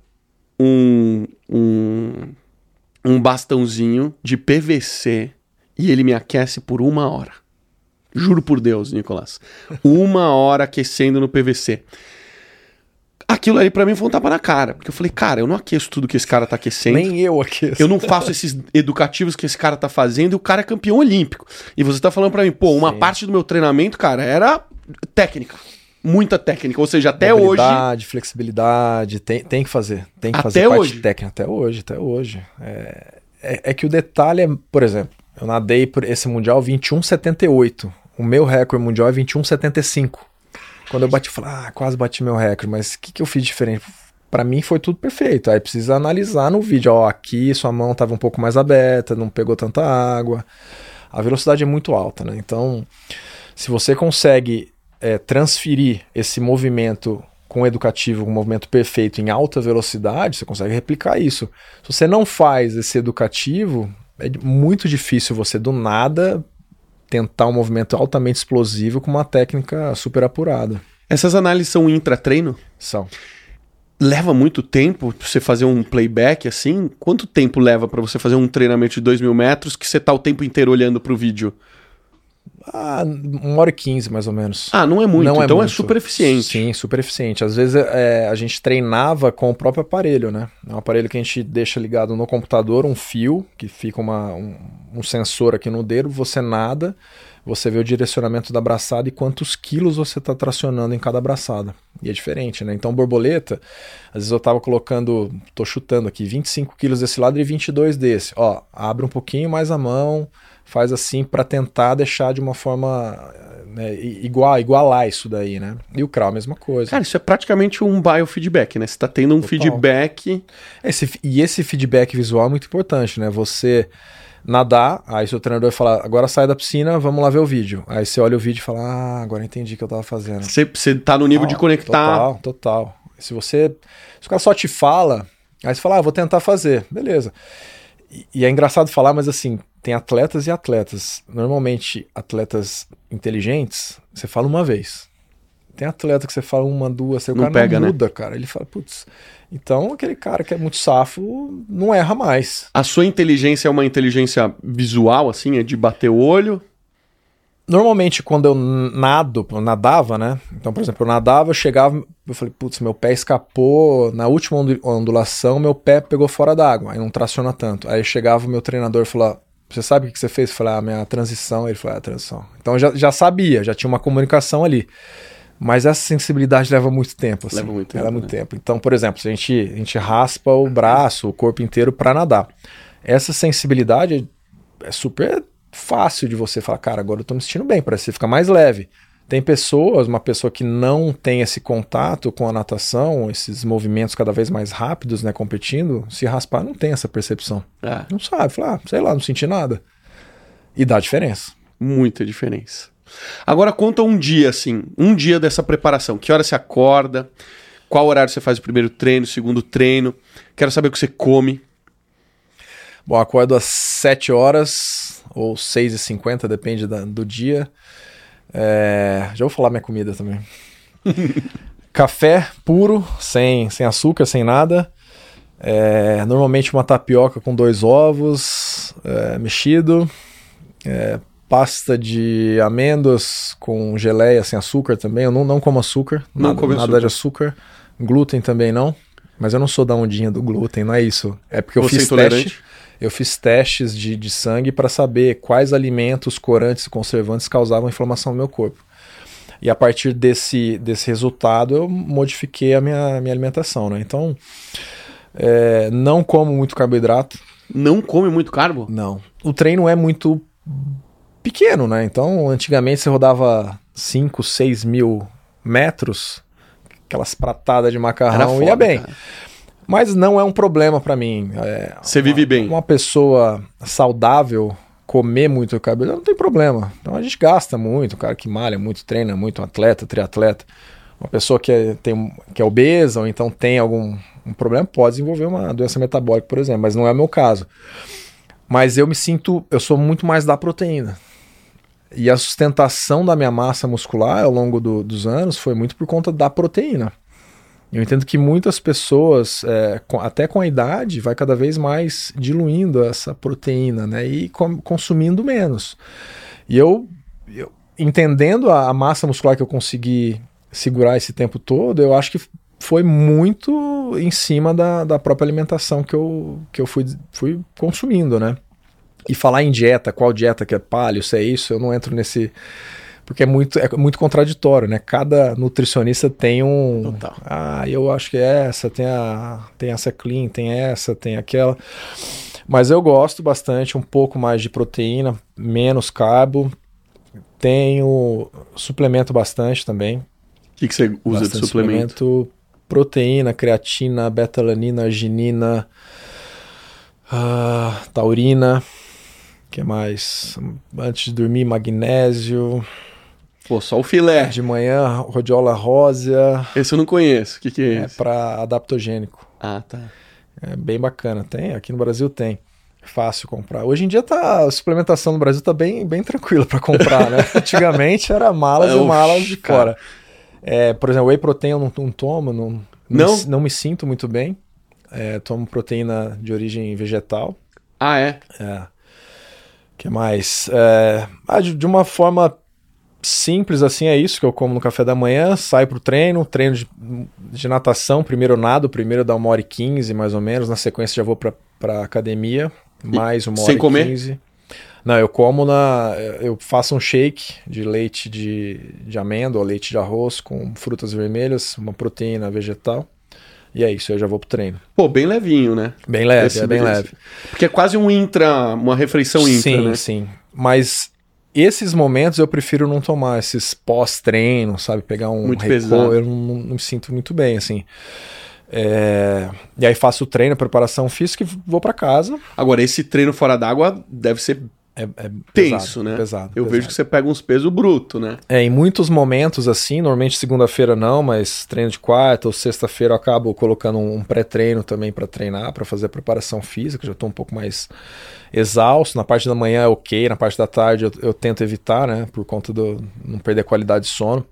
um, um, um bastãozinho de P V C e ele me aquece por uma hora. Juro por Deus, Nicolas. Uma hora aquecendo no P V C. Aquilo ali pra mim foi um tapa na cara. Porque eu falei, cara, eu não aqueço tudo que esse cara tá aquecendo.
Nem eu aqueço.
Eu não faço esses educativos que esse cara tá fazendo e o cara é campeão olímpico. E você tá falando pra mim, pô, uma Sim. parte do meu treinamento, cara, era técnica. Muita técnica. Ou seja, até
Mobilidade,
hoje...
flexibilidade, tem, tem que fazer. Tem que
até
fazer
hoje.
parte técnica. Até hoje, até hoje. É, é, é que o detalhe é, por exemplo, eu nadei por esse Mundial vinte e um e setenta e oito. O meu recorde mundial é vinte e um e setenta e cinco. Quando eu bati, eu falei, ah, quase bati meu recorde, mas o que, que eu fiz diferente? Pra mim foi tudo perfeito. Aí precisa analisar no vídeo, ó, aqui sua mão estava um pouco mais aberta, não pegou tanta água. A velocidade é muito alta, né? Então, se você consegue é, transferir esse movimento com educativo, com um movimento perfeito em alta velocidade, você consegue replicar isso. Se você não faz esse educativo, é muito difícil você do nada tentar um movimento altamente explosivo com uma técnica super apurada.
Essas análises são intra-treino?
São.
Leva muito tempo pra você fazer um playback assim? Quanto tempo leva pra você fazer um treinamento de dois mil metros que você tá o tempo inteiro olhando pro vídeo?
Ah, uma hora e quinze, mais ou menos.
Ah, não é muito,
não
então
é, muito.
é super eficiente.
Sim, super eficiente. Às vezes é, a gente treinava com o próprio aparelho, né? É um aparelho que a gente deixa ligado no computador, um fio, que fica uma, um, um sensor aqui no dedo, você nada, você vê o direcionamento da braçada e quantos quilos você está tracionando em cada braçada. E é diferente, né? Então, borboleta, às vezes eu tava colocando, tô chutando aqui, vinte e cinco quilos desse lado e vinte e dois desse. Ó, abre um pouquinho mais a mão, faz assim para tentar deixar de uma forma, né, igual, igualar isso daí, né? E o crawl, a mesma coisa.
Cara, isso é praticamente um biofeedback, né? Você tá tendo um Total. feedback...
Esse, e esse feedback visual é muito importante, né? Você nadar, aí seu treinador fala, agora sai da piscina, vamos lá ver o vídeo. Aí você olha o vídeo e fala, ah, agora entendi o que eu tava fazendo.
Você, você tá no nível
total,
de conectar...
Total, total. Se você... Se o cara só te fala, aí você fala, ah, vou tentar fazer. Beleza. E, e é engraçado falar, mas assim... Tem atletas e atletas. Normalmente, atletas inteligentes, você fala uma vez. Tem atleta que você fala uma, duas, o
não
cara
pega,
não muda,
né?
cara. Ele fala, putz. Então, aquele cara que é muito safo não erra mais.
A sua inteligência é uma inteligência visual, assim? É de bater o olho?
Normalmente, quando eu nado, eu nadava, né? Então, por exemplo, eu nadava, eu chegava, eu falei, putz, meu pé escapou, na última ondulação, meu pé pegou fora d'água, aí não traciona tanto. Aí chegava o meu treinador e falava, você sabe o que você fez? Eu falei, ah, minha transição. Ele falou, ah, a transição. Então eu já, já sabia, já tinha uma comunicação ali. Mas essa sensibilidade leva muito tempo. Assim.
Leva muito tempo.
Leva muito
né?
tempo. Então, por exemplo, se a gente, a gente raspa o braço, o corpo inteiro para nadar. Essa sensibilidade é super fácil de você falar, cara, agora eu tô me sentindo bem, parece que você fica mais leve. Tem pessoas, uma pessoa que não tem esse contato com a natação, esses movimentos cada vez mais rápidos, né, competindo, se raspar não tem essa percepção.
É.
Não sabe, fala, ah, sei lá, não senti nada. E dá diferença.
Muita diferença. Agora conta um dia, assim, um dia dessa preparação. Que hora você acorda? Qual horário você faz o primeiro treino, o segundo treino? Quero saber o que você come.
Bom, acordo às sete horas ou seis e cinquenta, depende da, do dia. É, já vou falar minha comida também. Café puro, sem, sem açúcar, sem nada. É, normalmente uma tapioca com dois ovos, é, mexido. É, pasta de amêndoas com geleia sem açúcar também. Eu não, não como açúcar,
não
nada,
come
nada
açúcar.
de açúcar. Glúten também não. Mas eu não sou da ondinha do glúten, não é isso. É porque eu
Você
fiz
é intolerante?
teste. Eu fiz testes de, de sangue para saber quais alimentos, corantes e conservantes causavam inflamação no meu corpo. E a partir desse, desse resultado eu modifiquei a minha, minha alimentação, né? Então, É, não como muito carboidrato.
Não come muito carbo?
Não. O treino é muito pequeno, né? Então, antigamente você rodava cinco, seis mil metros, aquelas pratadas de macarrão, foda, ia bem. Cara. Mas não é um problema pra mim. É,
você
uma,
vive bem.
Uma pessoa saudável, comer muito carboidrato, não tem problema. Então a gente gasta muito, o cara que malha muito, treina muito, um atleta, triatleta. Uma pessoa que é, tem, que é obesa ou então tem algum um problema, pode desenvolver uma doença metabólica, por exemplo, mas não é o meu caso. Mas eu me sinto, eu sou muito mais da proteína. E a sustentação da minha massa muscular ao longo do, dos anos foi muito por conta da proteína. Eu entendo que muitas pessoas, é, com, até com a idade, vai cada vez mais diluindo essa proteína, né, e com, consumindo menos. E eu, eu entendendo a, a massa muscular que eu consegui segurar esse tempo todo, eu acho que foi muito em cima da, da própria alimentação que eu, que eu fui, fui consumindo, né? E falar em dieta, qual dieta que é paleo, se é isso, eu não entro nesse... Porque é muito, é muito contraditório, né? Cada nutricionista tem um...
Total.
Ah, eu acho que é essa, tem, a, tem essa clean, tem essa, tem aquela... Mas eu gosto bastante, um pouco mais de proteína, menos carbo. Tenho... Suplemento bastante também.
O que, que você usa bastante de suplemento?
suplemento? Proteína, creatina, betalanina, arginina, uh, taurina, que mais? Antes de dormir, magnésio.
Pô, só o filé.
De manhã, rhodiola rósea.
Esse eu não conheço, o que, que é
É
esse?
para adaptogênico.
Ah, tá.
É bem bacana, tem, aqui no Brasil tem. Fácil comprar. Hoje em dia tá, a suplementação no Brasil tá bem, bem tranquila para comprar, né? Antigamente era malas e malas de fora. É, por exemplo, whey protein eu não, não tomo, não,
não?
Me, não me sinto muito bem. É, tomo proteína de origem vegetal.
Ah, é?
É. Que mais? É, ah, de, de uma forma simples assim, é isso que eu como no café da manhã, saio pro treino, treino de, de natação, primeiro eu nado, primeiro dá uma hora e quinze mais ou menos, na sequência já vou pra, pra academia, mais uma hora
sem
e
comer?
quinze. Não, eu como na... Eu faço um shake de leite de, de amêndoa, leite de arroz com frutas vermelhas, uma proteína vegetal. E é isso, eu já vou pro treino.
Pô, bem levinho, né?
Bem leve,
Esse
é bem
beleza.
leve.
Porque é quase um intra, uma refeição intra,
sim,
né?
Sim, sim. Mas esses momentos eu prefiro não tomar, esses pós-treino, sabe? Pegar um
muito
recuo,
pesado.
Eu não, não me sinto muito bem, assim. É... E aí faço o treino, a preparação física e vou pra casa.
Agora, esse treino fora d'água deve ser
é, é
tenso,
pesado,
né?
Pesado.
Eu
pesado.
vejo que você pega uns pesos brutos, né?
É, em muitos momentos assim, normalmente segunda-feira não, mas treino de quarta ou sexta-feira eu acabo colocando um pré-treino também para treinar, para fazer a preparação física, já estou um pouco mais exausto. Na parte da manhã é ok, na parte da tarde eu, eu tento evitar, né? Por conta do não perder a qualidade de sono.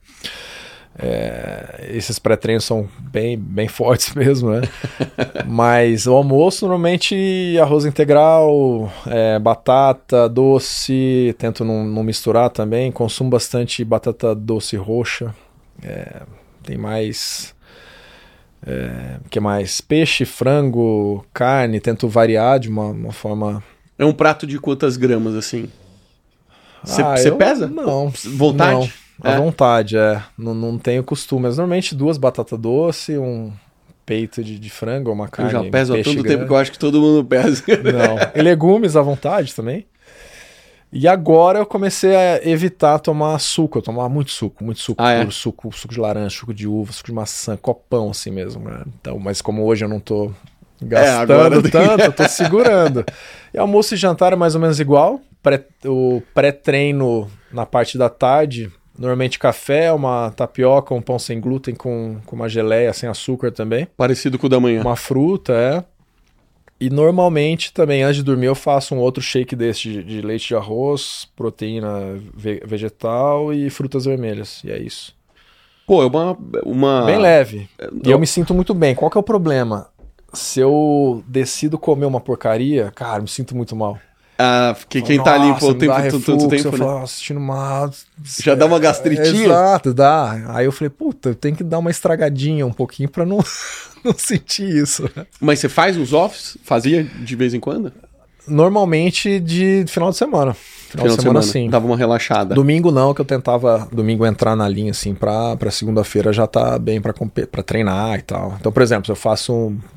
É, esses pré-treinos são bem, bem fortes mesmo, né? Mas o almoço normalmente arroz integral, é, batata, doce, tento não, não misturar também, consumo bastante batata doce roxa, é, tem mais, é, que mais? Peixe, frango, carne, tento variar de uma, uma forma...
É um prato de quantas gramas, assim? Você
ah,
pesa?
Não.
Vontade?
Não. À é. vontade, é. Não, não tenho costume. Mas normalmente duas batatas doce, um peito de, de frango, uma carne.
Eu já peso há tanto
grande.
tempo que eu acho que todo mundo pesa.
Não. E legumes à vontade também. E agora eu comecei a evitar tomar suco. Eu tomava muito suco, muito suco
ah,
puro,
é?
suco, suco de laranja, suco de uva, suco de maçã, copão assim mesmo. Né? Então, mas como hoje eu não tô gastando é, tanto, eu tô segurando. E almoço e jantar é mais ou menos igual. Pré, o pré-treino na parte da tarde... Normalmente café, uma tapioca, um pão sem glúten com, com uma geleia sem açúcar também.
Parecido com o da manhã.
Uma fruta, é. E normalmente também, antes de dormir, eu faço um outro shake desse de, de leite de arroz, proteína ve- vegetal e frutas vermelhas. E é isso.
Pô, é uma... uma...
Bem leve.
Eu...
E eu me sinto muito bem. Qual que é o problema? Se eu decido comer uma porcaria, cara, me sinto muito mal.
Ah, porque quem tá ali pô, o tempo,
refluxo,
tanto tempo,
eu
né?
falo, assistindo mal.
Já dá uma gastritinha?
Exato, dá. Aí eu falei, puta, eu tenho que dar uma estragadinha um pouquinho pra não, não sentir isso.
Mas você faz uns offs? Fazia de vez em quando?
Normalmente de final de semana. Final, final de semana, semana, sim.
Dava uma relaxada.
Domingo não, que eu tentava domingo entrar na linha, assim, pra, pra segunda-feira já tá bem pra, pra treinar e tal. Então, por exemplo, se eu faço um...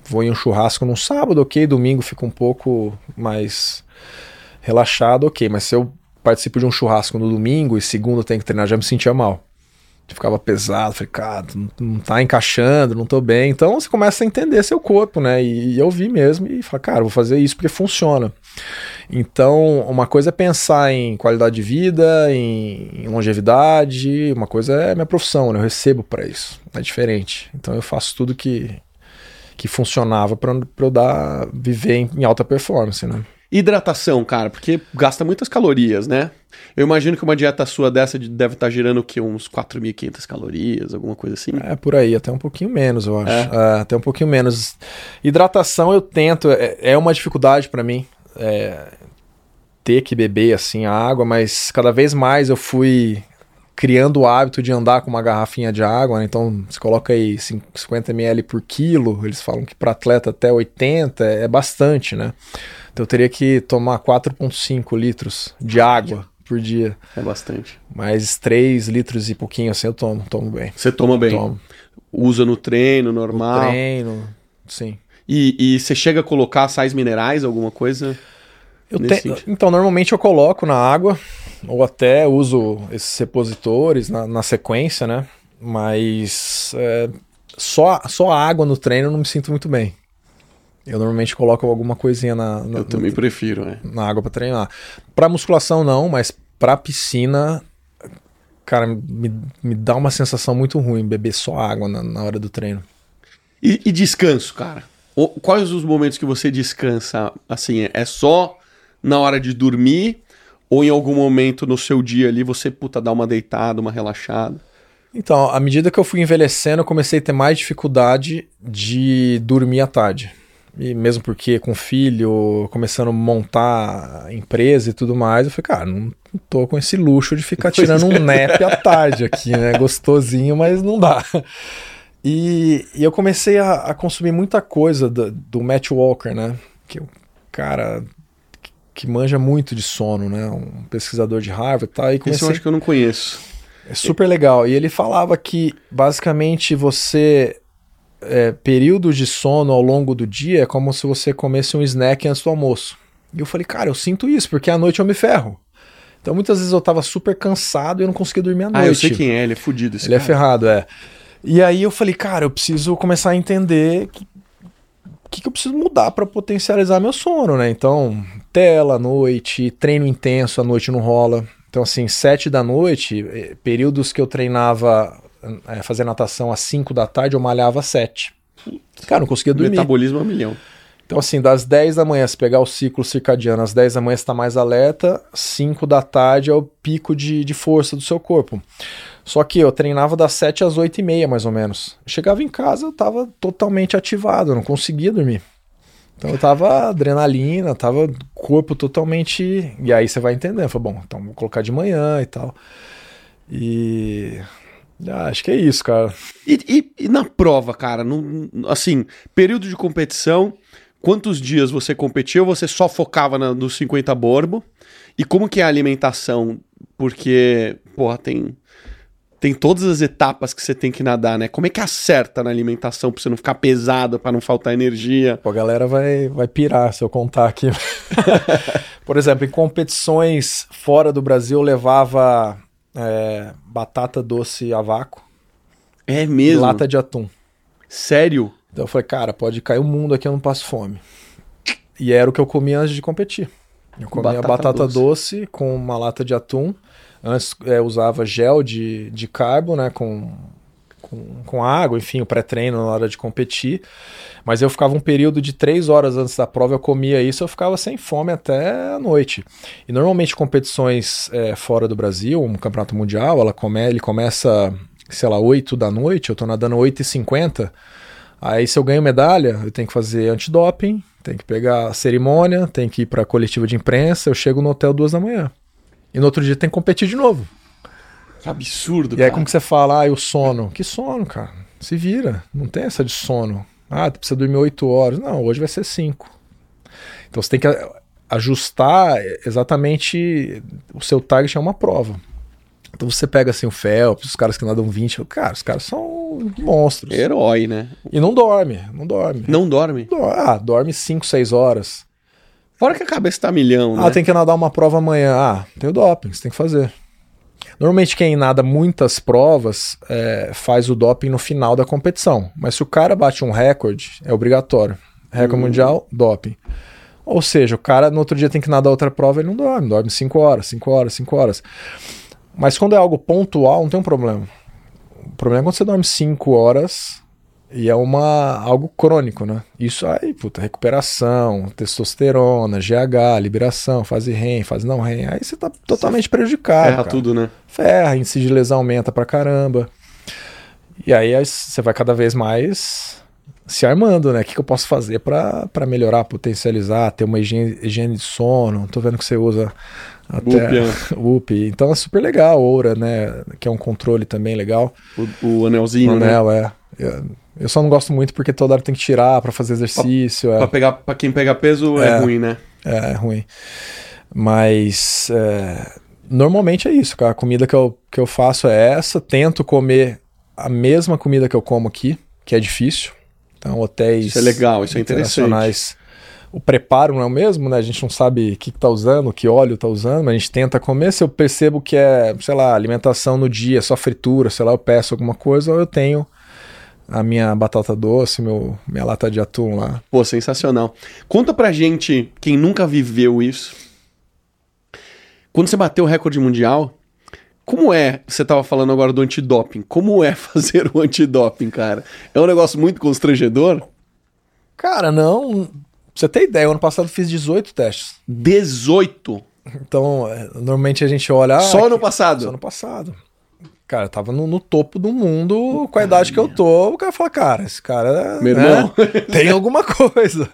vou em um churrasco num sábado, ok, domingo fica um pouco mais relaxado, ok, mas se eu participo de um churrasco no domingo e segunda eu tenho que treinar, já me sentia mal. Ficava pesado, falei, cara, não, não tá encaixando, não tô bem. Então você começa a entender seu corpo, né? E, e eu vi mesmo e falei, cara, vou fazer isso porque funciona. Então, uma coisa é pensar em qualidade de vida, em, em longevidade, uma coisa é minha profissão, né? Eu recebo para isso, é diferente. Então eu faço tudo que, que funcionava para eu dar, viver em, em alta performance, né?
Hidratação, cara, porque gasta muitas calorias, né? Eu imagino que uma dieta sua dessa deve estar girando o quê? Uns quatro mil e quinhentas calorias, alguma coisa assim?
É, por aí, até um pouquinho menos, eu acho.
É?
É, até um pouquinho menos. Hidratação eu tento, é, é uma dificuldade para mim, é, ter que beber assim a água, mas cada vez mais eu fui criando o hábito de andar com uma garrafinha de água, né? Então você coloca aí cinquenta mililitros por quilo, eles falam que para atleta até oitenta é bastante, né? Então eu teria que tomar quatro vírgula cinco litros de água por dia.
É bastante.
Mas três litros e pouquinho assim eu tomo, tomo bem.
Você toma bem?
Tomo.
Usa no treino, normal?
No treino, sim.
E, e você chega a colocar sais minerais, alguma coisa?
Eu te... Então, normalmente eu coloco na água, ou até uso esses repositores na, na sequência, né? Mas é, só, só a água no treino eu não me sinto muito bem. Eu normalmente coloco alguma coisinha na, na,
eu também
no,
prefiro, né?
na água para treinar. Para musculação não, mas para piscina, cara, me, me dá uma sensação muito ruim beber só água na, na hora do treino.
E, e descanso, cara? O, quais os momentos que você descansa? Assim, é só na hora de dormir ou em algum momento no seu dia ali você, puta, dá uma deitada, uma relaxada?
Então, à medida que eu fui envelhecendo, eu comecei a ter mais dificuldade de dormir à tarde. E mesmo porque com filho, começando a montar a empresa e tudo mais, eu falei, cara, não tô com esse luxo de ficar tirando um nap à tarde aqui, né? Gostosinho, mas não dá. E, e eu comecei a, a consumir muita coisa do, do Matt Walker, né? Que é um cara que, que manja muito de sono, né? Um pesquisador de Harvard e tal. E comecei...
Esse eu acho que eu não conheço.
É super legal. E ele falava que, basicamente, você... É, períodos de sono ao longo do dia é como se você comesse um snack antes do almoço. E eu falei, cara, eu sinto isso, porque à noite eu me ferro. Então muitas vezes eu tava super cansado e eu não conseguia dormir à noite.
Ah, eu sei quem é, ele é fudido esse
Ele
cara.
é ferrado, é. E aí eu falei, cara, eu preciso começar a entender que que, que eu preciso mudar para potencializar meu sono, né? Então, tela à noite, treino intenso à noite não rola. Então, assim, sete da noite, períodos que eu treinava, é, fazer natação às cinco da tarde, eu malhava às sete. Cara, não conseguia dormir.
Metabolismo é um milhão.
Então, assim, das dez da manhã, se pegar o ciclo circadiano, às dez da manhã você está mais alerta, cinco da tarde é o pico de, de força do seu corpo. Só que eu treinava das sete às oito e meia, mais ou menos. Eu chegava em casa, eu estava totalmente ativado, eu não conseguia dormir. Então eu tava adrenalina, tava corpo totalmente... E aí você vai entendendo, eu falei, bom, então vou colocar de manhã e tal. E... Ah, acho que é isso, cara.
E, e, e na prova, cara, no, assim, período de competição, quantos dias você competiu? Você só focava na, no cinquenta borbo? E como que é a alimentação? Porque, porra, tem... Tem todas as etapas que você tem que nadar, né? Como é que acerta na alimentação pra você não ficar pesado, pra não faltar energia?
Pô, a galera vai, vai pirar se eu contar aqui. Por exemplo, em competições fora do Brasil, eu levava é, batata doce a vácuo.
É mesmo?
E lata de atum.
Sério?
Então eu falei, cara, pode cair o mundo aqui, eu não passo fome. E era o que eu comia antes de competir. Eu comia batata, batata doce. doce com uma lata de atum. Antes é, usava gel de, de carbo, né, com, com, com água, enfim, o pré-treino na hora de competir. Mas eu ficava um período de três horas antes da prova, eu comia isso, eu ficava sem fome até a noite. E normalmente competições é, fora do Brasil, um campeonato mundial, ela come, ele começa, sei lá, oito da noite, eu tô nadando oito e cinquenta. Aí se eu ganho medalha, eu tenho que fazer antidoping, tenho que pegar a cerimônia, tenho que ir pra coletiva de imprensa, eu chego no hotel duas da manhã. E no outro dia tem que competir de novo.
Que absurdo,
e
cara.
E aí como que você fala, ah, e o sono? Que sono, cara? Se vira, não tem essa de sono. Ah, tu precisa dormir oito horas. Não, hoje vai ser cinco. Então você tem que ajustar exatamente o seu target a uma prova. Então você pega assim o Phelps, os caras que nadam vinte, cara, os caras são são monstros.
Herói, né?
E não dorme, não dorme.
Não dorme?
Ah, dorme cinco, seis horas.
Fora que a cabeça tá milhão, né?
Ah, tem que nadar uma prova amanhã. Ah, tem o doping, você tem que fazer. Normalmente quem nada muitas provas é, faz o doping no final da competição. Mas se o cara bate um recorde, é obrigatório. Recorde hum. mundial, doping. Ou seja, o cara no outro dia tem que nadar outra prova, ele não dorme. Dorme cinco horas, cinco horas, cinco horas. Mas quando é algo pontual, não tem um problema. O problema é quando você dorme cinco horas e é uma, algo crônico, né? Isso aí, puta, recuperação, testosterona, G H, liberação, fase REM, fase não REM. Aí você tá totalmente você prejudicado.
Ferra
cara.
tudo, né?
Ferra, índice de lesão aumenta pra caramba. E aí, aí você vai cada vez mais se armando, né? O que, que eu posso fazer pra, pra melhorar, potencializar, ter uma higiene, higiene de sono. Tô vendo que você usa até U P. Então é super legal, Oura, né? Que é um controle também legal.
O, o anelzinho,
o anel,
né?
é. Eu, eu só não gosto muito porque toda hora tem que tirar pra fazer exercício.
Pra,
é.
pra, pegar, pra quem pega peso é, é ruim, né?
É, é ruim. Mas é, normalmente é isso, cara. A comida que eu, que eu faço é essa. Tento comer a mesma comida que eu como aqui, que é difícil. Então, hotéis
isso é legal, isso é interessante.
O preparo não é o mesmo, né? A gente não sabe o que, que tá usando, que óleo tá usando, mas a gente tenta comer. Se eu percebo que é, sei lá, alimentação no dia, só fritura, sei lá, eu peço alguma coisa, ou eu tenho a minha batata doce, meu, minha lata de atum lá.
Pô, sensacional. Conta pra gente, quem nunca viveu isso, quando você bateu o recorde mundial, como é, você tava falando agora do antidoping, como é fazer o antidoping, cara? É um negócio muito constrangedor?
Cara, não... Pra você ter ideia, o ano passado eu fiz dezoito testes.
dezoito?
Então, normalmente a gente olha... Ah,
só ano passado?
Só ano passado. Cara, eu tava no, no topo do mundo, com a idade que eu tô, o cara fala, cara, esse cara...
Meu
né,
irmão.
tem alguma coisa.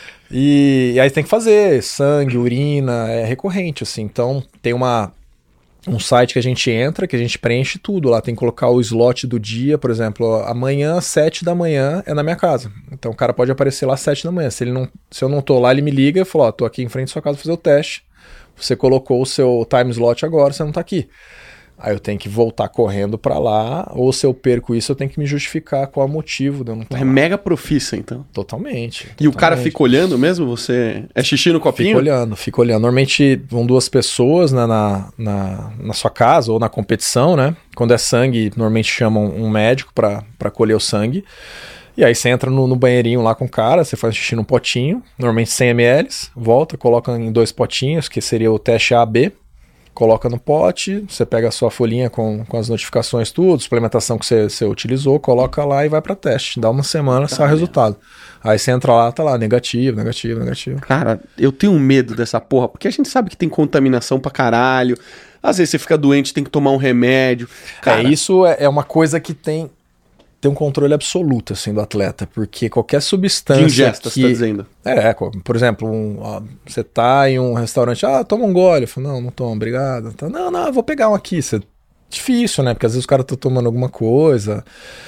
E, e aí tem que fazer sangue, urina, é recorrente, assim. Então, tem uma... um site que a gente entra, que a gente preenche tudo. Lá tem que colocar o slot do dia, por exemplo, amanhã, sete da manhã, é na minha casa. Então o cara pode aparecer lá às sete da manhã. Se, ele não, se eu não tô lá, ele me liga e fala, ó, tô aqui em frente à sua casa fazer o teste. Você colocou o seu time slot agora, você não tá aqui. Aí eu tenho que voltar correndo pra lá, ou se eu perco isso, eu tenho que me justificar qual é o motivo de eu não estar
É
lá.
mega profissa, então.
Totalmente,
E
totalmente.
o cara fica olhando mesmo? Você é xixi no copinho?
Fica olhando, fica olhando. Normalmente vão duas pessoas, né, na, na, na sua casa ou na competição, né? Quando é sangue, normalmente chamam um médico pra, pra colher o sangue. E aí você entra no, no banheirinho lá com o cara, você faz xixi num potinho, normalmente cem mililitros, volta, coloca em dois potinhos, que seria o teste A B. Coloca no pote, você pega a sua folhinha com, com as notificações, tudo, suplementação que você, você utilizou, coloca lá e vai para teste. Dá uma semana, tá, sai o resultado. Aí você entra lá, tá lá, negativo, negativo, negativo.
Cara, eu tenho medo dessa porra, porque a gente sabe que tem contaminação pra caralho. Às vezes você fica doente, tem que tomar um remédio. Cara,
é, isso é, é uma coisa que tem, tem um controle absoluto, assim, do atleta, porque qualquer substância
de ingesta,
que...
você tá dizendo.
É, por exemplo, um, ó, você tá em um restaurante, ah, toma um gole. Eu falo, não, não tomo, obrigado. Então, não, não, eu vou pegar um aqui. Isso é difícil, né? Porque às vezes o cara tá tomando alguma coisa.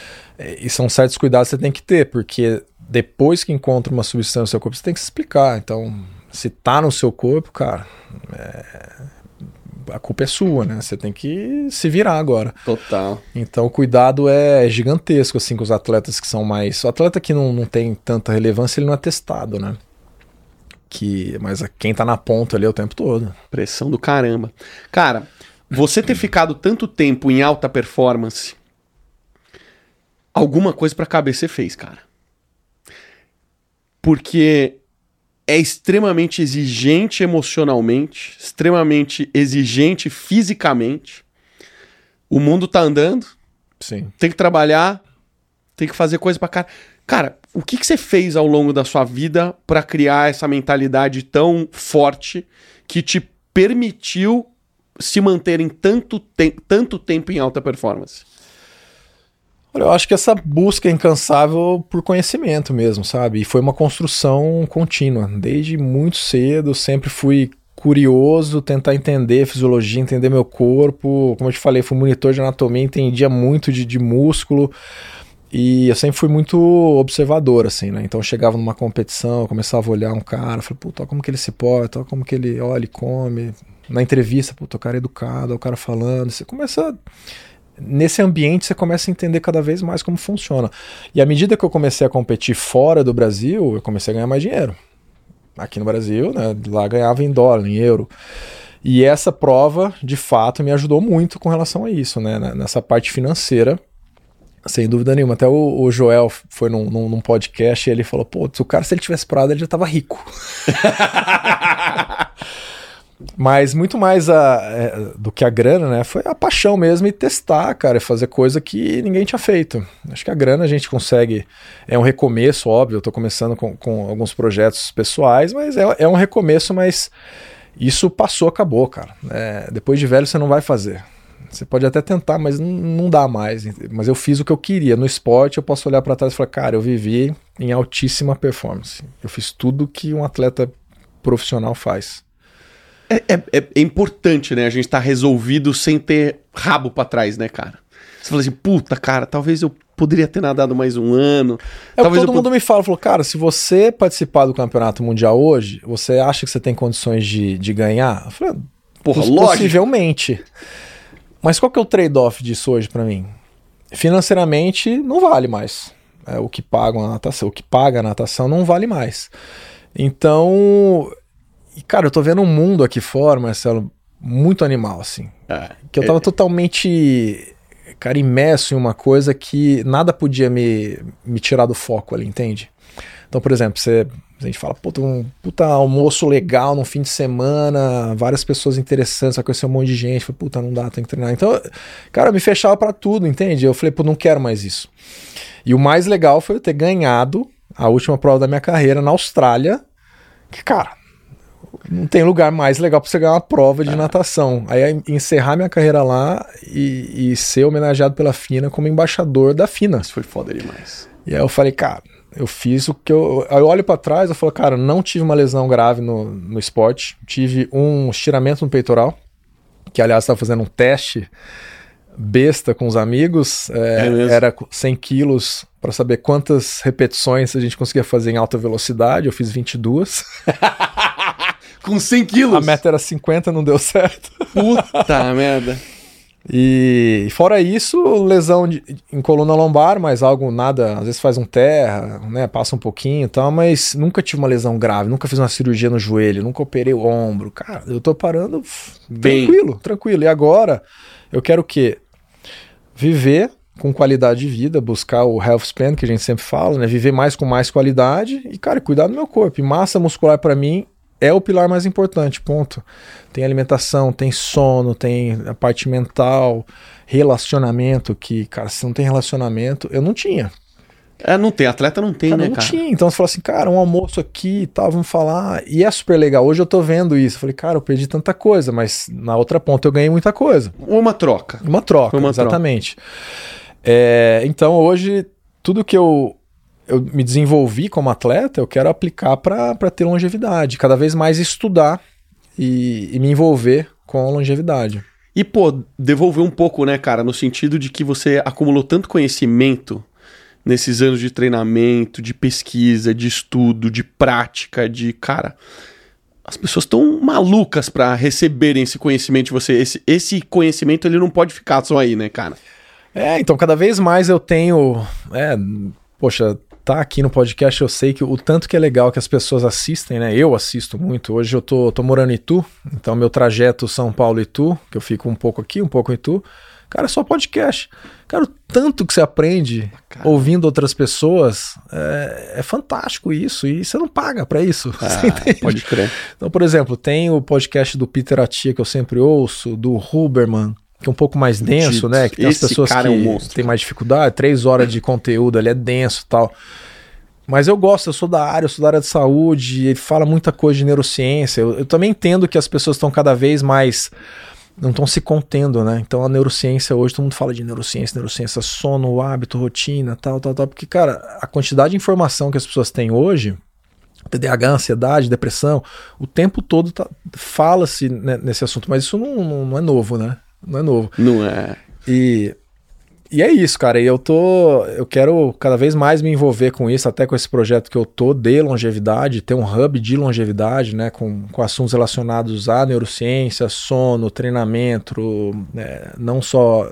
E são certos cuidados que você tem que ter, porque depois que encontra uma substância no seu corpo, você tem que se explicar. Então, se tá no seu corpo, cara, é... a culpa é sua, né? Você tem que se virar agora.
Total.
Então o cuidado é gigantesco, assim, com os atletas que são mais... O atleta que não, não tem tanta relevância, ele não é testado, né? Que... Mas quem tá na ponta ali é o tempo todo.
Pressão do caramba. Cara, você ter ficado tanto tempo em alta performance, alguma coisa pra cabeça fez, cara. Porque... é extremamente exigente emocionalmente, extremamente exigente fisicamente. O mundo tá andando.
Sim.
Tem que trabalhar, tem que fazer coisa pra cara. Cara, o que, que você fez ao longo da sua vida pra criar essa mentalidade tão forte que te permitiu se manter em tanto, te- tanto tempo em alta performance?
Olha, eu acho que essa busca é incansável por conhecimento mesmo, sabe? E foi uma construção contínua. Desde muito cedo, sempre fui curioso, tentar entender fisiologia, entender meu corpo. Como eu te falei, fui monitor de anatomia, entendia muito de, de músculo. E eu sempre fui muito observador, assim, né? Então eu chegava numa competição, eu começava a olhar um cara, falei, puta, olha como que ele se porta, olha como que ele olha e come. Na entrevista, puta, o cara é educado, olha o cara falando. Você começa a nesse ambiente você começa a entender cada vez mais como funciona. E à medida que eu comecei a competir fora do Brasil, eu comecei a ganhar mais dinheiro. Aqui no Brasil, né, lá ganhava em dólar, em euro. E essa prova, de fato, me ajudou muito com relação a isso, né, nessa parte financeira, sem dúvida nenhuma. Até o, o Joel foi num, num, num podcast e ele falou, pô, se o cara, se ele tivesse parado, ele já tava rico. Mas muito mais a, é, do que a grana, né, foi a paixão mesmo e testar, cara, e fazer coisa que ninguém tinha feito. Acho que a grana a gente consegue, é um recomeço, óbvio, eu tô começando com, com alguns projetos pessoais, mas é, é um recomeço, mas isso passou, acabou, cara. É, depois de velho você não vai fazer. Você pode até tentar, mas não, não dá mais. Mas eu fiz o que eu queria. No esporte eu posso olhar para trás e falar, cara, eu vivi em altíssima performance. Eu fiz tudo que um atleta profissional faz.
É, é, é importante, né? A gente tá resolvido sem ter rabo pra trás, né, cara? Você fala assim, puta, cara, talvez eu poderia ter nadado mais um ano.
É o que todo
eu...
mundo me fala, falou, cara, se você participar do campeonato mundial hoje, você acha que você tem condições de, de ganhar? Eu falei, porra, lógico. Possivelmente. Mas qual que é o trade-off disso hoje pra mim? Financeiramente, não vale mais. É, o que paga a natação, o que paga a natação não vale mais. Então... E, cara, eu tô vendo um mundo aqui fora, Marcelo, muito animal, assim. É, que eu tava é... totalmente, cara, imerso em uma coisa que nada podia me, me tirar do foco ali, entende? Então, por exemplo, você, a gente fala, puta, um puta almoço legal no fim de semana, várias pessoas interessantes, vai conhecer um monte de gente, falei, puta, não dá, tem que treinar. Então, cara, eu me fechava pra tudo, entende? Eu falei, pô, não quero mais isso. E o mais legal foi eu ter ganhado a última prova da minha carreira na Austrália, que, cara... Não tem lugar mais legal pra você ganhar uma prova de ah. natação. Aí encerrar minha carreira lá e, e ser homenageado pela FINA como embaixador da FINA.
Isso foi foda demais.
E aí eu falei, cara, eu fiz o que eu... Aí eu olho pra trás e falo, cara, não tive uma lesão grave no, no esporte. Tive um estiramento no peitoral, que aliás estava fazendo um teste besta com os amigos. É, é era cem quilos pra saber quantas repetições a gente conseguia fazer em alta velocidade. Eu fiz vinte e duas.
Com cem quilos?
A meta era cinquenta, não deu certo.
Puta merda.
E fora isso, lesão de, em coluna lombar, mas algo nada, às vezes faz um terra, né, passa um pouquinho e tal, mas nunca tive uma lesão grave, nunca fiz uma cirurgia no joelho, nunca operei o ombro. Cara, eu tô parando bem tranquilo, tranquilo. E agora, eu quero o quê? Viver com qualidade de vida, buscar o health span, que a gente sempre fala, né, viver mais com mais qualidade e, cara, cuidar do meu corpo. E massa muscular pra mim é o pilar mais importante, ponto. Tem alimentação, tem sono, tem a parte mental, relacionamento, que, cara, se não tem relacionamento, eu não tinha.
É, não tem, atleta não tem, cara, né,
não
cara?
Tinha. Então você fala assim, cara, um almoço aqui e tal, vamos falar, e é super legal. Hoje eu tô vendo isso, eu falei, cara, eu perdi tanta coisa, mas na outra ponta eu ganhei muita coisa.
Uma troca.
Uma troca, uma exatamente. Troca. É, então hoje, tudo que eu... eu me desenvolvi como atleta, eu quero aplicar para ter longevidade, cada vez mais estudar e, e me envolver com a longevidade.
E, pô, devolver um pouco, né, cara, no sentido de que você acumulou tanto conhecimento nesses anos de treinamento, de pesquisa, de estudo, de prática, de, cara, as pessoas estão malucas para receberem esse conhecimento de você. Esse, esse conhecimento, ele não pode ficar só aí, né, cara?
É, então, cada vez mais eu tenho, é, poxa... tá aqui no podcast, eu sei que o tanto que é legal que as pessoas assistem, né? Eu assisto muito. Hoje eu tô, tô morando em Itu, então meu trajeto São Paulo-Itu, que eu fico um pouco aqui, um pouco em Itu, cara, é só podcast. Cara, o tanto que você aprende cara. ouvindo outras pessoas, é, é fantástico isso, e você não paga pra isso.
Ah,
você entende?
Pode crer.
Então, por exemplo, tem o podcast do Peter Attia, que eu sempre ouço, do Huberman, que é um pouco mais denso, Dito. né? Que tem
Esse
as pessoas
cara
que
é um monstro.
têm mais dificuldade, três horas de conteúdo ali é denso e tal. Mas eu gosto, eu sou da área, eu sou da área de saúde, ele fala muita coisa de neurociência. Eu, eu também entendo que as pessoas estão cada vez mais... não estão se contendo, né? Então a neurociência hoje, todo mundo fala de neurociência, neurociência, sono, hábito, rotina, tal, tal, tal. Porque, cara, a quantidade de informação que as pessoas têm hoje, T D A H, ansiedade, depressão, o tempo todo tá, fala-se né, nesse assunto, mas isso não, não, não é novo, né? Não é novo.
Não é.
E, e é isso, cara. E eu tô. Eu quero cada vez mais me envolver com isso, até com esse projeto que eu tô de longevidade, ter um hub de longevidade, né? Com, com assuntos relacionados à neurociência, sono, treinamento, né, não só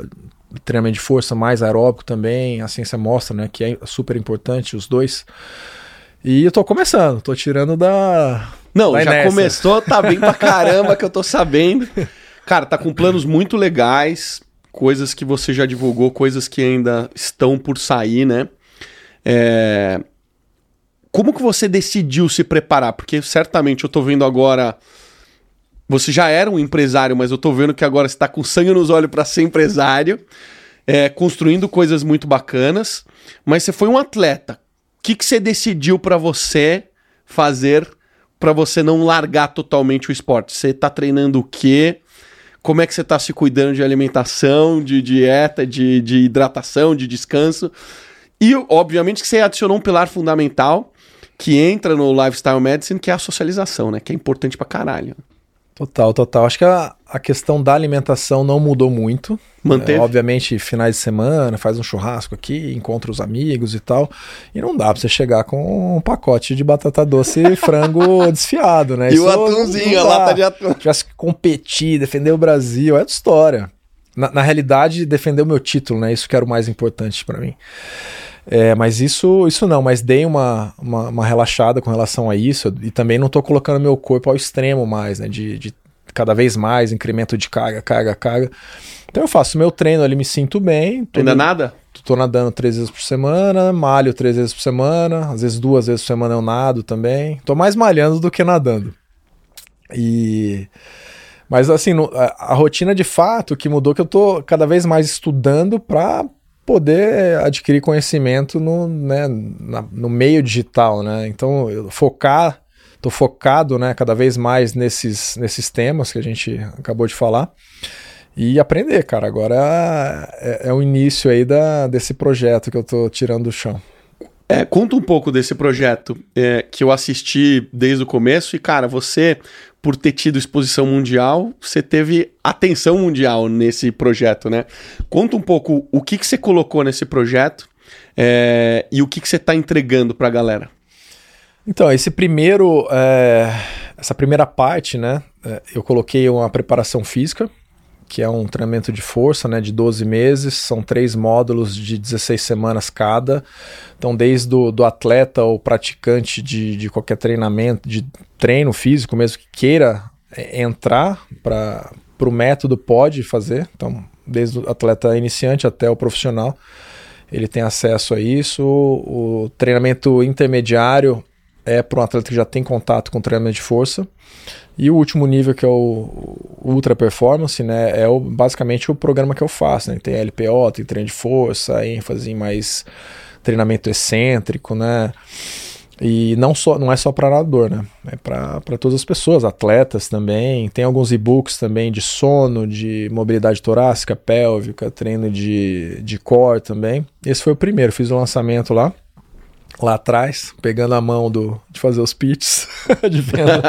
treinamento de força, mais aeróbico também, a ciência mostra, né, que é super importante os dois. E eu tô começando, tô tirando da...
Não,
da
já
inércia.
começou, tá bem pra caramba que eu tô sabendo. Cara, tá com planos muito legais, coisas que você já divulgou, coisas que ainda estão por sair, né? É... Como que você decidiu se preparar? Porque certamente eu tô vendo agora... Você já era um empresário, mas eu tô vendo que agora você tá com sangue nos olhos pra ser empresário, é, construindo coisas muito bacanas, mas você foi um atleta. O que, que você decidiu pra você fazer pra você não largar totalmente o esporte? Você tá treinando o quê? Como é que você tá se cuidando de alimentação, de dieta, de, de hidratação, de descanso? E, obviamente, que você adicionou um pilar fundamental que entra no Lifestyle Medicine, que é a socialização, né? Que é importante pra caralho.
Total, total. Acho que a, a questão da alimentação não mudou muito.
Manteve?
É, obviamente, finais de semana, faz um churrasco aqui, encontra os amigos e tal. E não dá pra você chegar com um pacote de batata doce e frango desfiado, né?
E
Isso
o atumzinho,
não
a
dá.
lata de atum.
Tivesse que competir, defender o Brasil, é outra história. Na, na realidade, defender o meu título, né? Isso que era o mais importante pra mim. É, mas isso, isso não, mas dei uma, uma, uma relaxada com relação a isso e também não tô colocando meu corpo ao extremo mais, né, de, de cada vez mais incremento de carga, carga, carga. Então eu faço meu treino ali, me sinto bem. Tô
Ainda
do,
nada?
Tô nadando três vezes por semana, malho três vezes por semana, às vezes duas vezes por semana eu nado também. Tô mais malhando do que nadando. E... Mas assim, no, a, a rotina de fato que mudou, que eu tô cada vez mais estudando pra poder adquirir conhecimento no, né, na, no meio digital, né? Então, eu focar, tô focado, né, cada vez mais nesses, nesses temas que a gente acabou de falar e aprender, cara. Agora é, é o início aí da, desse projeto que eu tô tirando do chão.
É, conta um pouco desse projeto é, que eu assisti desde o começo e, cara, você, por ter tido exposição mundial, você teve atenção mundial nesse projeto, né? Conta um pouco o que, que você colocou nesse projeto é, e o que, que você está entregando para a galera.
Então, esse primeiro, é, essa primeira parte, né, é, eu coloquei uma preparação física, que é um treinamento de força, né, de doze meses, são três módulos de dezesseis semanas cada. Então, desde o do atleta ou praticante de, de qualquer treinamento, de treino físico mesmo, que queira é, entrar para o método, pode fazer. Então, desde o atleta iniciante até o profissional, ele tem acesso a isso. O, o treinamento intermediário é para um atleta que já tem contato com treinamento de força. E o último nível, que é o Ultra Performance, né, é o, basicamente o programa que eu faço, né? Tem L P O, tem treino de força, ênfase em mais treinamento excêntrico, né? E não, só, não é só para nadador, né? É para todas as pessoas, atletas também. Tem alguns e-books também de sono, de mobilidade torácica, pélvica, treino de, de core também. Esse foi o primeiro, fiz o lançamento lá. Lá atrás, pegando a mão do, de fazer os pitches de venda.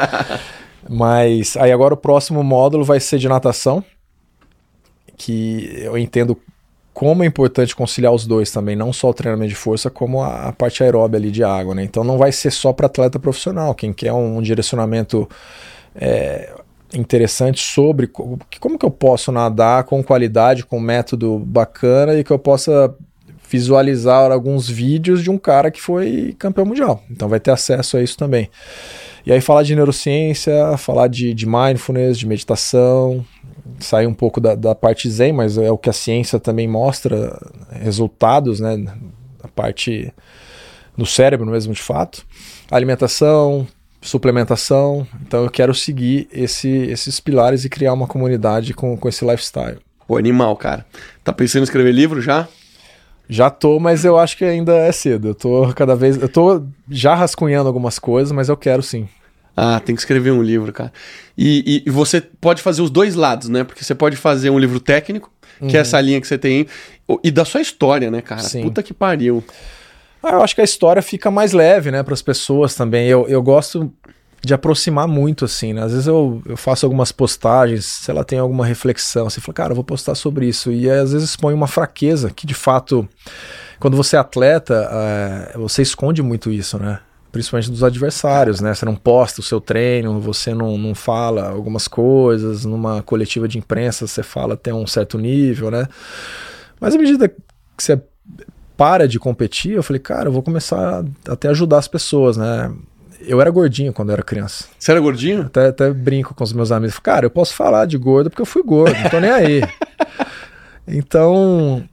Mas aí agora o próximo módulo vai ser de natação, que eu entendo como é importante conciliar os dois também, não só o treinamento de força, como a, a parte aeróbica ali de água, né? Então não vai ser só para atleta profissional, quem quer um, um direcionamento é, interessante sobre como, como que eu posso nadar com qualidade, com um método bacana e que eu possa visualizar alguns vídeos de um cara que foi campeão mundial. Então vai ter acesso a isso também. E aí falar de neurociência, falar de, de mindfulness, de meditação, sair um pouco da, da parte zen, mas é o que a ciência também mostra, resultados, né, a parte do cérebro mesmo de fato. Alimentação, suplementação. Então eu quero seguir esse, esses pilares e criar uma comunidade com, com esse lifestyle.
Pô, animal, cara. Tá pensando em escrever livro já?
Já tô, mas eu acho que ainda é cedo. Eu tô cada vez... Eu tô já rascunhando algumas coisas, mas eu quero sim.
Ah, tem que escrever um livro, cara. E, e, e você pode fazer os dois lados, né? Porque você pode fazer um livro técnico, uhum. que é essa linha que você tem, e da sua história, né, cara?
Sim.
Puta que pariu.
Ah, eu acho que a história fica mais leve, né, para as pessoas também. Eu, eu gosto de aproximar muito, assim, né? Às vezes eu, eu faço algumas postagens, sei lá, tem alguma reflexão, você fala, cara, eu vou postar sobre isso, e aí, às vezes expõe uma fraqueza, que de fato, quando você é atleta, é, você esconde muito isso, né? Principalmente dos adversários, né? Você não posta o seu treino, você não, não fala algumas coisas, numa coletiva de imprensa você fala até um certo nível, né? Mas à medida que você para de competir, eu falei, cara, eu vou começar a até ajudar as pessoas, né? Eu era gordinho quando eu era criança.
Você era gordinho?
Até, até brinco com os meus amigos. Cara, eu posso falar de gordo porque eu fui gordo, não tô nem aí. Então,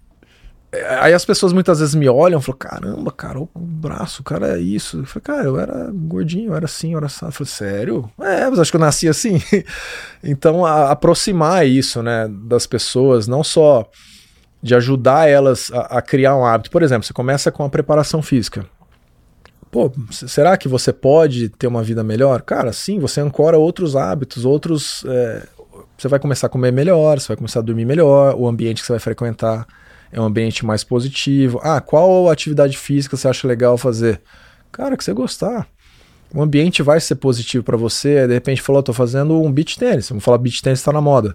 aí as pessoas muitas vezes me olham e falam, caramba, cara, o braço, o cara é isso. Eu falei, cara, eu era gordinho, eu era assim, eu era assim. Eu falei, sério? É, mas acho que eu nasci assim. Então, a, aproximar isso, né, das pessoas, não só de ajudar elas a, a criar um hábito. Por exemplo, você começa com a preparação física. Pô, será que você pode ter uma vida melhor? Cara, sim, você ancora outros hábitos, outros... É, você vai começar a comer melhor, você vai começar a dormir melhor, o ambiente que você vai frequentar é um ambiente mais positivo. Ah, qual atividade física você acha legal fazer? Cara, que você gostar. O ambiente vai ser positivo para você, de repente falou, tô fazendo um beach tennis, vamos falar beach tennis tá na moda.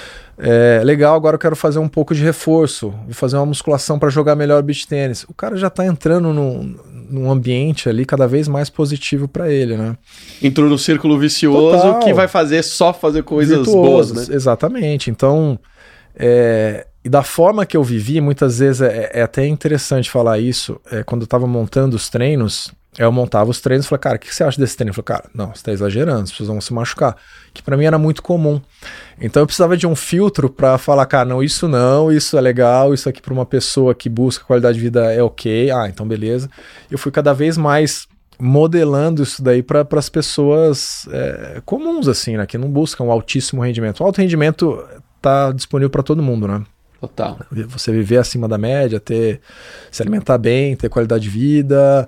É, legal, agora eu quero fazer um pouco de reforço, vou fazer uma musculação para jogar melhor beach tennis. O cara já tá entrando num, num ambiente ali cada vez mais positivo para ele, né?
Entrou no círculo vicioso. Total. Que vai fazer só fazer coisas virtuosas, boas, né?
Exatamente. Então, é, e da forma que eu vivi, muitas vezes é, é até interessante falar isso, é, quando eu tava montando os treinos, eu montava os treinos e falei, cara, o que você acha desse treino? Eu falei, cara, não, você tá exagerando, as pessoas vão se machucar. Que pra mim era muito comum. Então eu precisava de um filtro pra falar, cara, não, isso não, isso é legal, isso aqui pra uma pessoa que busca qualidade de vida é ok, ah, então beleza. Eu fui cada vez mais modelando isso daí para as pessoas é, comuns, assim, né, que não buscam um altíssimo rendimento. O alto rendimento tá disponível para todo mundo, né?
Total.
Você viver acima da média, ter, se alimentar bem, ter qualidade de vida...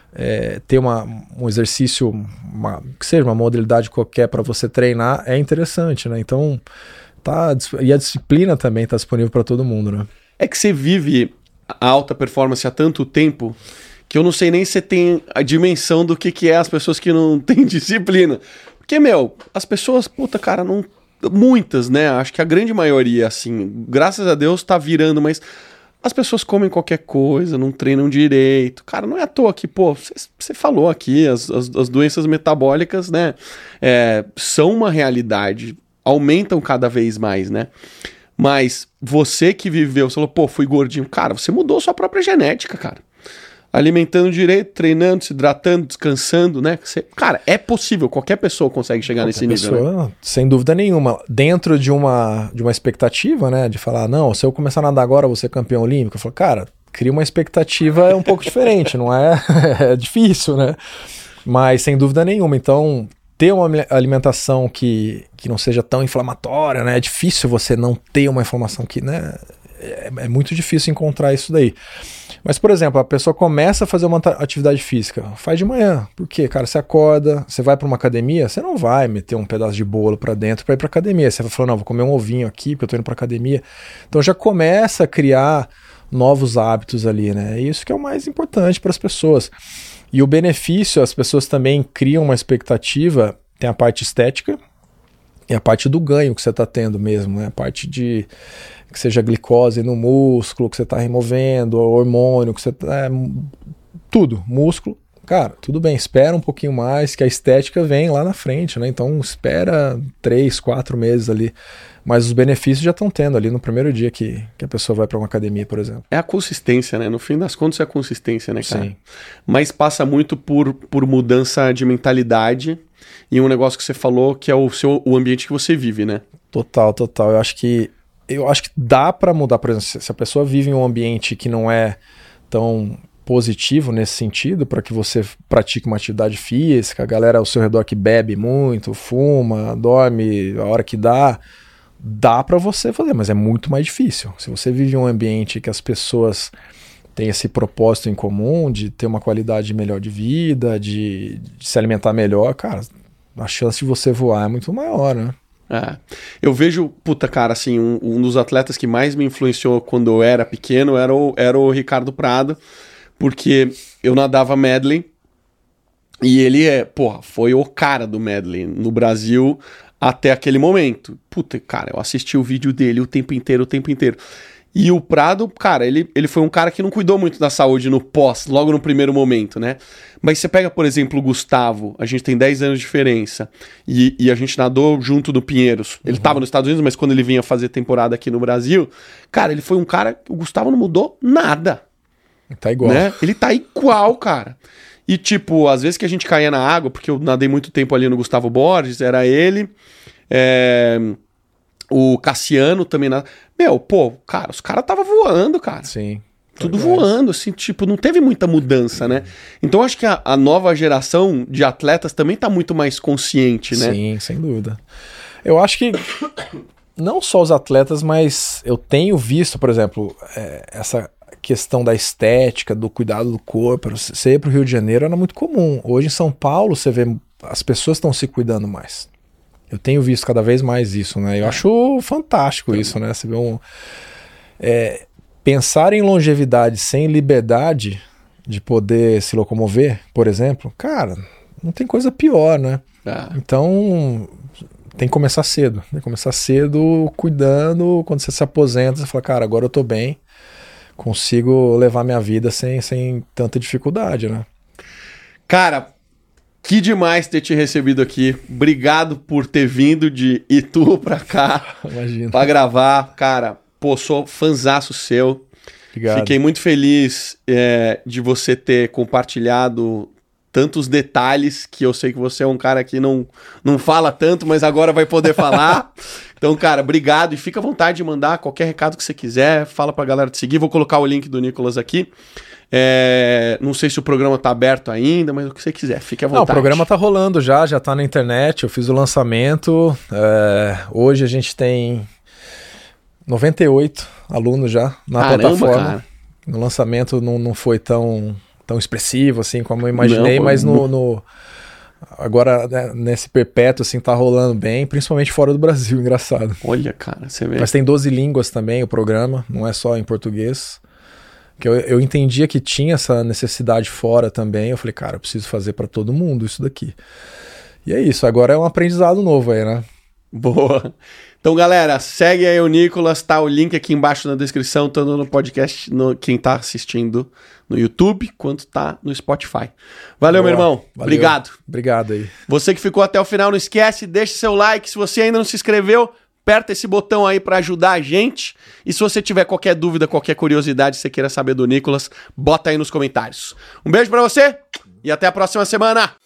É, ter uma, um exercício, uma, que seja uma modalidade qualquer para você treinar, é interessante, né? Então, tá, e a disciplina também está disponível para todo mundo, né?
É que você vive a alta performance há tanto tempo que eu não sei nem se você tem a dimensão do que, que é as pessoas que não têm disciplina. Porque, meu, as pessoas, puta, cara, não... Muitas, né? Acho que a grande maioria, assim, graças a Deus tá virando, mas... As pessoas comem qualquer coisa, não treinam direito. Cara, não é à toa que, pô, você falou aqui, as, as, as doenças metabólicas, né, é, são uma realidade, aumentam cada vez mais, né? Mas você que viveu, você falou, pô, fui gordinho. Cara, você mudou sua própria genética, cara. Alimentando direito, treinando, se hidratando, descansando, né? Você, cara, é possível, qualquer pessoa consegue chegar qualquer nesse nível,
pessoa,
né?
Sem dúvida nenhuma. Dentro de uma, de uma expectativa, né? De falar, não, se eu começar a nadar agora, eu vou ser campeão olímpico. Eu falo, cara, cria uma expectativa um pouco diferente, não é? É difícil, né? Mas sem dúvida nenhuma. Então, ter uma alimentação que, que não seja tão inflamatória, né? É difícil você não ter uma inflamação que, né? É, é muito difícil encontrar isso daí. Mas, por exemplo, a pessoa começa a fazer uma atividade física, faz de manhã. Por quê? Cara, você acorda, você vai para uma academia, você não vai meter um pedaço de bolo para dentro para ir para academia. Você vai falar, não, vou comer um ovinho aqui porque eu tô indo para academia. Então já começa a criar novos hábitos ali, né? E isso que é o mais importante para as pessoas. E o benefício, as pessoas também criam uma expectativa, tem a parte estética e a parte do ganho que você está tendo mesmo, né? A parte de... que seja glicose no músculo, que você está removendo, hormônio, que você tá, é, tudo, músculo, cara, tudo bem, espera um pouquinho mais, que a estética vem lá na frente, né? Então espera três, quatro meses ali, mas os benefícios já estão tendo ali no primeiro dia que, que a pessoa vai para uma academia, por exemplo.
É a consistência, né? No fim das contas é a consistência, né, cara?
Sim.
Mas passa muito por, por mudança de mentalidade e um negócio que você falou que é o, seu, o ambiente que você vive, né?
Total, total. Eu acho que Eu acho que dá para mudar, por exemplo, se a pessoa vive em um ambiente que não é tão positivo nesse sentido, para que você pratique uma atividade física, a galera ao seu redor que bebe muito, fuma, dorme a hora que dá, dá para você fazer, mas é muito mais difícil. Se você vive em um ambiente que as pessoas têm esse propósito em comum de ter uma qualidade melhor de vida, de, de se alimentar melhor, cara, a chance de você voar é muito maior, né?
É. Eu vejo, puta, cara, assim, um, um dos atletas que mais me influenciou quando eu era pequeno era o, era o Ricardo Prado, porque eu nadava medley e ele é, porra, foi o cara do medley no Brasil até aquele momento. Puta, cara, eu assisti o vídeo dele o tempo inteiro, o tempo inteiro. E o Prado, cara, ele, ele foi um cara que não cuidou muito da saúde no pós, logo no primeiro momento, né? Mas você pega, por exemplo, o Gustavo, a gente tem dez anos de diferença, e, e a gente nadou junto do Pinheiros. Ele uhum. tava nos Estados Unidos, mas quando ele vinha fazer temporada aqui no Brasil, cara, ele foi um cara, o Gustavo não mudou nada.
Tá igual.
Né? Ele tá igual, cara. E tipo, às vezes que a gente caía na água, porque eu nadei muito tempo ali no Gustavo Borges, era ele, é... o Cassiano também na... Meu, pô, cara, os caras tava voando, cara.
Sim.
Tudo voando, assim, tipo, não teve muita mudança, né? Então acho que a, a nova geração de atletas também tá muito mais consciente, né?
Sim, sem dúvida. Eu acho que não só os atletas, mas eu tenho visto, por exemplo, é, essa questão da estética, do cuidado do corpo. Você ir pro Rio de Janeiro era muito comum. Hoje em São Paulo você vê as pessoas estão se cuidando mais. Eu tenho visto cada vez mais isso, né? Eu acho fantástico isso, né? Você vê um... É, pensar em longevidade sem liberdade de poder se locomover, por exemplo, cara, não tem coisa pior, né?
Ah.
Então, tem que começar cedo. Tem que começar cedo, cuidando. Quando você se aposenta, você fala, cara, agora eu tô bem. Consigo levar minha vida sem, sem tanta dificuldade, né?
Cara... Que demais ter te recebido aqui. Obrigado por ter vindo de Itu pra cá.
Imagina.
Pra gravar. Cara, pô, sou fãzaço seu.
Obrigado.
Fiquei muito feliz é, de você ter compartilhado tantos detalhes, que eu sei que você é um cara que não, não fala tanto, mas agora vai poder falar. Então, cara, obrigado. E fica à vontade de mandar qualquer recado que você quiser. Fala pra galera te seguir. Vou colocar o link do Nicolas aqui. É, não sei se o programa tá aberto ainda, mas o que você quiser, fique à vontade.
Não, o programa tá rolando já, já tá na internet, eu fiz o lançamento, é, hoje a gente tem noventa e oito alunos já na Caramba, plataforma. Cara. No lançamento não, não foi tão, tão expressivo assim como eu imaginei, não, mas no, no, agora né, nesse perpétuo assim tá rolando bem, principalmente fora do Brasil, engraçado.
Olha, cara, você vê.
Mas tem doze línguas também o programa, não é só em português. Que eu, eu entendia que tinha essa necessidade fora também. Eu falei, cara, eu preciso fazer para todo mundo isso daqui. E é isso, agora é um aprendizado novo aí, né?
Boa. Então, galera, segue aí o Nicolas, tá o link aqui embaixo na descrição, tanto no podcast, no, quem tá assistindo no YouTube, quanto tá no Spotify. Valeu, Boa. meu irmão. Valeu. Obrigado.
Obrigado aí.
Você que ficou até o final, não esquece, deixe seu like. Se você ainda não se inscreveu, aperta esse botão aí para ajudar a gente. E se você tiver qualquer dúvida, qualquer curiosidade, você queira saber do Nicolas, bota aí nos comentários. Um beijo para você e até a próxima semana.